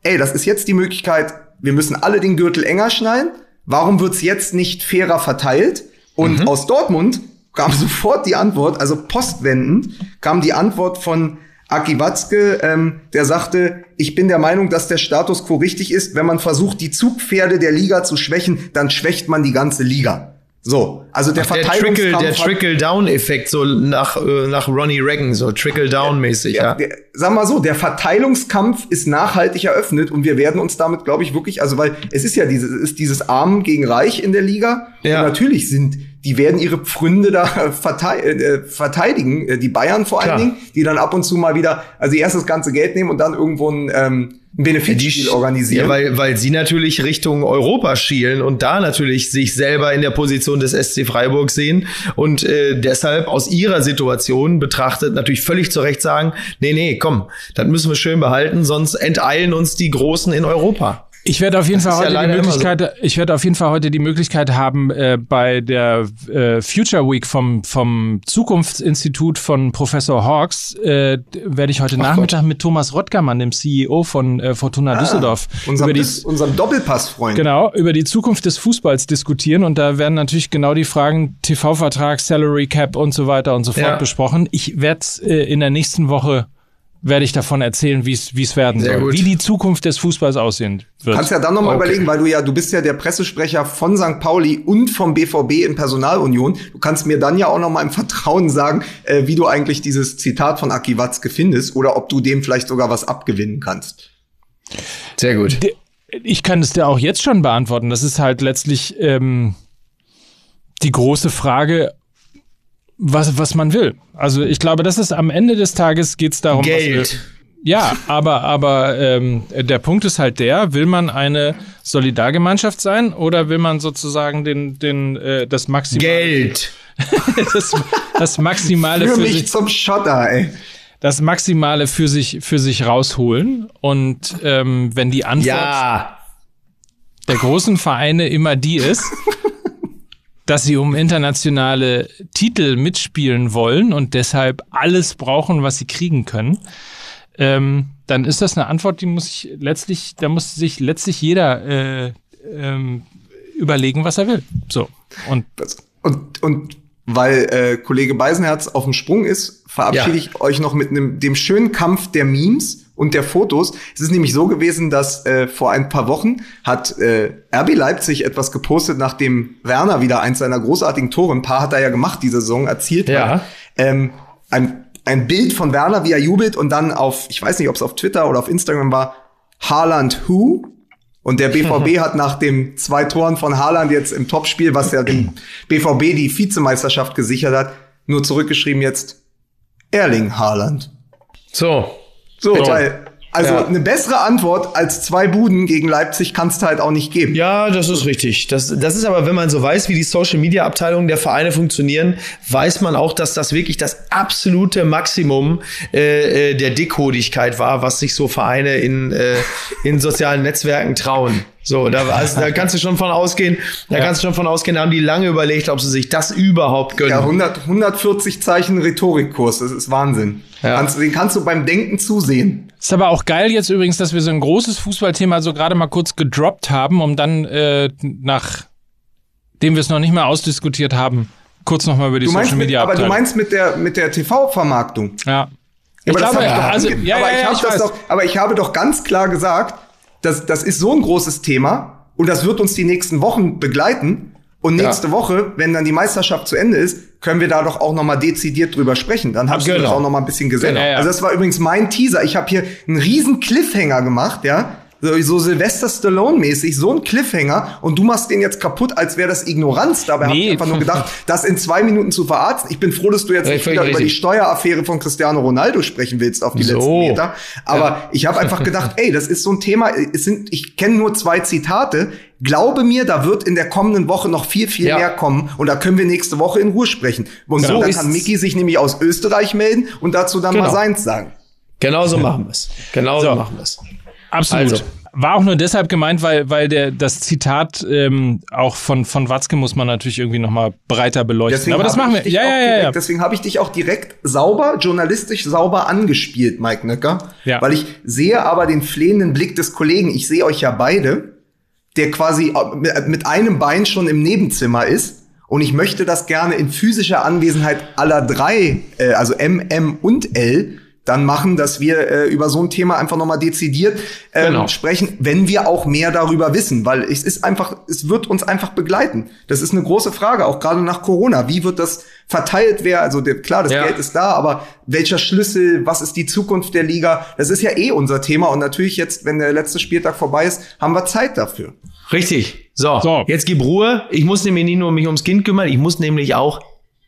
ey, das ist jetzt die Möglichkeit, wir müssen alle den Gürtel enger schnallen. Warum wird's jetzt nicht fairer verteilt? Und mhm. aus Dortmund kam sofort die Antwort, also postwendend kam die Antwort von Aki Watzke, ähm, der sagte, ich bin der Meinung, dass der Status quo richtig ist. Wenn man versucht, die Zugpferde der Liga zu schwächen, dann schwächt man die ganze Liga. So, also der Verteilungskampf, der Trickle-Down-Effekt, so nach äh, nach Ronnie Reagan, so Trickle-Down-mäßig. Ja, der, sag mal so, der Verteilungskampf ist nachhaltig eröffnet und wir werden uns damit, glaube ich, wirklich, also weil es ist ja dieses, es ist dieses Arm gegen Reich in der Liga. Ja. Und natürlich sind, die werden ihre Pfründe da verteidigen, die Bayern vor allen Klar. Dingen, die dann ab und zu mal wieder, also erst das ganze Geld nehmen und dann irgendwo ein ähm, ein Benefitspiel organisieren. Ja, weil, weil sie natürlich Richtung Europa schielen und da natürlich sich selber in der Position des S C Freiburg sehen und äh, deshalb aus ihrer Situation betrachtet natürlich völlig zu Recht sagen, nee, nee, komm, das müssen wir schön behalten, sonst enteilen uns die Großen in Europa. Ich werde auf jeden das Fall heute ja die Möglichkeit, so. ich werde auf jeden Fall heute die Möglichkeit haben, äh, bei der äh, Future Week vom vom Zukunftsinstitut von Professor Hawks äh, werde ich heute Ach Nachmittag Gott. mit Thomas Rottgermann, dem C E O von äh, Fortuna ah, Düsseldorf, unserem, über die, unserem Doppelpass-Freund, genau, über die Zukunft des Fußballs diskutieren und da werden natürlich genau die Fragen T V-Vertrag, Salary Cap und so weiter und so fort ja. besprochen. Ich werde äh, in der nächsten Woche werde ich davon erzählen, wie es wie es werden Sehr soll, gut. wie die Zukunft des Fußballs aussehen wird. Du kannst ja dann noch mal okay. überlegen, weil du ja, du bist ja der Pressesprecher von Sankt Pauli und vom B V B in Personalunion. Du kannst mir dann ja auch noch mal im Vertrauen sagen, äh, wie du eigentlich dieses Zitat von Aki Watzke findest oder ob du dem vielleicht sogar was abgewinnen kannst. Sehr gut. Ich kann es dir auch jetzt schon beantworten. Das ist halt letztlich ähm, die große Frage, was was man will. Also ich glaube, das ist am Ende des Tages geht's darum, Geld. Was wir, ja, aber aber ähm, der Punkt ist halt der: Will man eine Solidargemeinschaft sein oder will man sozusagen den den äh, das Maximale Geld das, das Maximale für, für mich sich zum Schotter, ey. Das Maximale für sich für sich rausholen und ähm, wenn die Antwort ja. der großen Vereine immer die ist, dass sie um internationale Titel mitspielen wollen und deshalb alles brauchen, was sie kriegen können, ähm, dann ist das eine Antwort, die muss ich letztlich, da muss sich letztlich jeder äh, ähm, überlegen, was er will. So und und und weil äh, Kollege Beisenherz auf dem Sprung ist, verabschiede ja. ich euch noch mit einem dem schönen Kampf der Memes und der Fotos. Es ist nämlich so gewesen, dass äh, vor ein paar Wochen hat äh, R B Leipzig etwas gepostet, nachdem Werner wieder eins seiner großartigen Tore, ein paar hat er ja gemacht, diese Saison erzielt ja. hat. Ähm, ein, ein Bild von Werner, wie er jubelt und dann auf, ich weiß nicht, ob es auf Twitter oder auf Instagram war, Haaland who? Und der B V B hat nach den zwei Toren von Haaland jetzt im Topspiel, was ja dem B V B die Vizemeisterschaft gesichert hat, nur zurückgeschrieben jetzt Erling Haaland. So. So, weil, also ja. eine bessere Antwort als zwei Buden gegen Leipzig kannst du halt auch nicht geben. Ja, das ist richtig. Das, das ist aber, wenn man so weiß, wie die Social-Media-Abteilungen der Vereine funktionieren, weiß man auch, dass das wirklich das absolute Maximum äh, der Dickhodigkeit war, was sich so Vereine in, äh, in sozialen Netzwerken trauen. So, da, also, da kannst du schon von ausgehen, da ja. kannst du schon von ausgehen, da haben die lange überlegt, ob sie sich das überhaupt gönnen. Ja, hundert, hundertvierzig Zeichen Rhetorikkurs, das ist Wahnsinn. Ja. Kannst, den kannst du beim Denken zusehen. Ist aber auch geil jetzt übrigens, dass wir so ein großes Fußballthema so gerade mal kurz gedroppt haben, um dann, äh, nachdem wir es noch nicht mal ausdiskutiert haben, kurz nochmal über die Social Media Abteilung. Aber du meinst mit der, mit der T V-Vermarktung? Ja. Ich aber glaube, ich also, ja, aber, ja, ich ja, ich das doch, aber ich habe doch ganz klar gesagt, Das, das ist so ein großes Thema und das wird uns die nächsten Wochen begleiten. Und nächste ja. Woche, wenn dann die Meisterschaft zu Ende ist, können wir da doch auch noch mal dezidiert drüber sprechen. Dann hast genau. du das auch noch mal ein bisschen gesehen. Ja, ja. Also das war übrigens mein Teaser. Ich habe hier einen riesen Cliffhanger gemacht, ja. So, so Sylvester Stallone-mäßig, so ein Cliffhanger. Und du machst den jetzt kaputt, als wäre das Ignoranz. Dabei nee. habe ich einfach nur gedacht, das in zwei Minuten zu verarzten. Ich bin froh, dass du jetzt nicht wieder über die Steueraffäre von Cristiano Ronaldo sprechen willst auf die so. letzten Meter. Aber ja. ich habe einfach gedacht, ey, das ist so ein Thema. Es sind, ich kenne nur zwei Zitate. Glaube mir, da wird in der kommenden Woche noch viel, viel ja. mehr kommen. Und da können wir nächste Woche in Ruhe sprechen. Und genau. so dann kann Micky sich nämlich aus Österreich melden und dazu dann genau. mal seins sagen. Genauso machen wir es. Genauso so. machen wir es. Absolut. Also. war auch nur deshalb gemeint, weil, weil der, das Zitat ähm, auch von, von Watzke muss man natürlich irgendwie nochmal breiter beleuchten. Deswegen Aber das machen wir. Ja, ja, ja, ja. Deswegen habe ich dich auch direkt sauber, journalistisch sauber angespielt, Mike Nöcker. Ja. Weil ich sehe aber den flehenden Blick des Kollegen. Ich sehe euch ja beide, der quasi mit einem Bein schon im Nebenzimmer ist. Und ich möchte das gerne in physischer Anwesenheit aller drei, äh, also M, M und L, dann machen, dass wir äh, über so ein Thema einfach nochmal dezidiert ähm, Genau. sprechen, wenn wir auch mehr darüber wissen. Weil es ist einfach, es wird uns einfach begleiten. Das ist eine große Frage, auch gerade nach Corona. Wie wird das verteilt werden? Also der, klar, das Ja. Geld ist da, aber welcher Schlüssel, was ist die Zukunft der Liga? Das ist ja eh unser Thema. Und natürlich jetzt, wenn der letzte Spieltag vorbei ist, haben wir Zeit dafür. Richtig. So, So. jetzt gib Ruhe. Ich muss nämlich nicht nur mich ums Kind kümmern, ich muss nämlich auch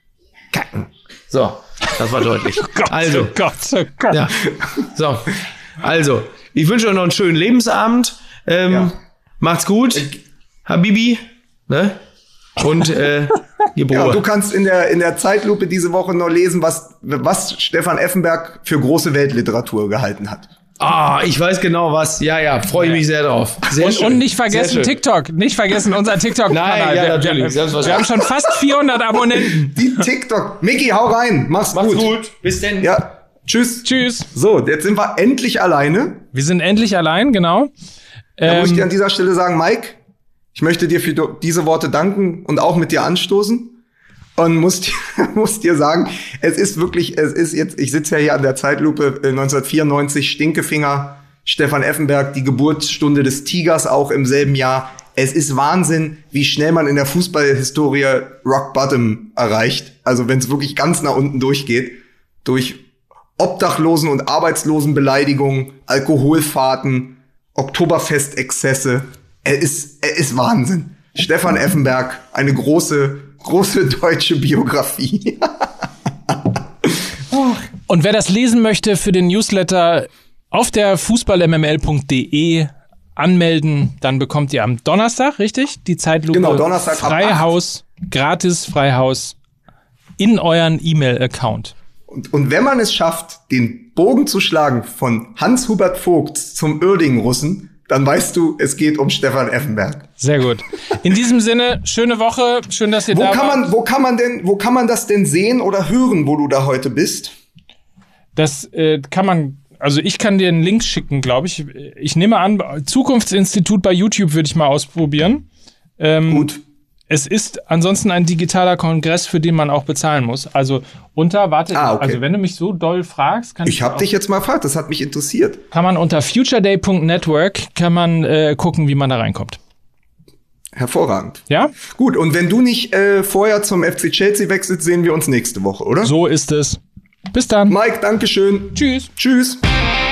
kacken. So, das war deutlich. Also, Oh Gott, oh Gott. ja. So, also, ich wünsche euch noch einen schönen Lebensabend. Ähm, Ja. Macht's gut. Habibi. Ne? Und äh, gib Ja, Ruhe. du kannst in der, in der Zeitlupe diese Woche noch lesen, was, was Stefan Effenberg für große Weltliteratur gehalten hat. Ah, ich weiß genau was. Ja, ja, freue ich mich sehr drauf. Sehr Und, schön. und nicht Sehr vergessen schön. TikTok. Nicht vergessen unser TikTok-Kanal. Nein, ja, Wir- natürlich, Wir, selbstverständlich. wir haben schon fast vierhundert Abonnenten. Die TikTok. Micky, hau rein. Mach's, Macht's gut. gut. Bis denn. Ja. Tschüss. Tschüss. So, jetzt sind wir endlich alleine. Wir sind endlich allein, genau. Da muss ich dir Ähm, an dieser Stelle sagen, Mike, ich möchte dir für diese Worte danken und auch mit dir anstoßen. Und muss dir, muss dir sagen, es ist wirklich, es ist jetzt, ich sitze ja hier an der Zeitlupe äh, neunzehnhundertvierundneunzig, Stinkefinger, Stefan Effenberg, die Geburtsstunde des Tigers auch im selben Jahr. Es ist Wahnsinn, wie schnell man in der Fußballhistorie Rock Bottom erreicht. Also wenn es wirklich ganz nach unten durchgeht, durch Obdachlosen- und Arbeitslosenbeleidigungen, Alkoholfahrten, Oktoberfestexzesse. Er ist, er ist Wahnsinn. Stefan Effenberg, eine große, große deutsche Biografie. Und wer das lesen möchte für den Newsletter auf der fußball m m l punkt d e anmelden, dann bekommt ihr am Donnerstag, richtig? Die Zeitlupe. Genau, Donnerstag ab Freihaus, gratis Freihaus in euren E-Mail-Account. Und, und wenn man es schafft, den Bogen zu schlagen von Hans-Hubert Vogt zum Uerdingen-Russen, dann weißt du, es geht um Stefan Effenberg. Sehr gut. In diesem Sinne, schöne Woche. Schön, dass ihr Wo da kann wart. man, wo kann man denn, wo kann man das denn sehen oder hören, wo du da heute bist? Das äh, kann man, also ich kann dir einen Link schicken, glaube ich. Ich nehme an, Zukunftsinstitut bei YouTube würde ich mal ausprobieren. Ähm, Gut. Es ist ansonsten ein digitaler Kongress, für den man auch bezahlen muss. Also unter, warte, Ah, okay. also wenn du mich so doll fragst, kann Ich habe auch, dich jetzt mal gefragt, das hat mich interessiert. kann man unter futureday punkt network kann man äh, gucken, wie man da reinkommt. Hervorragend. Ja? Gut, und wenn du nicht äh, vorher zum F C Chelsea wechselst, sehen wir uns nächste Woche, oder? So ist es. Bis dann. Mike, Dankeschön. Tschüss. Tschüss.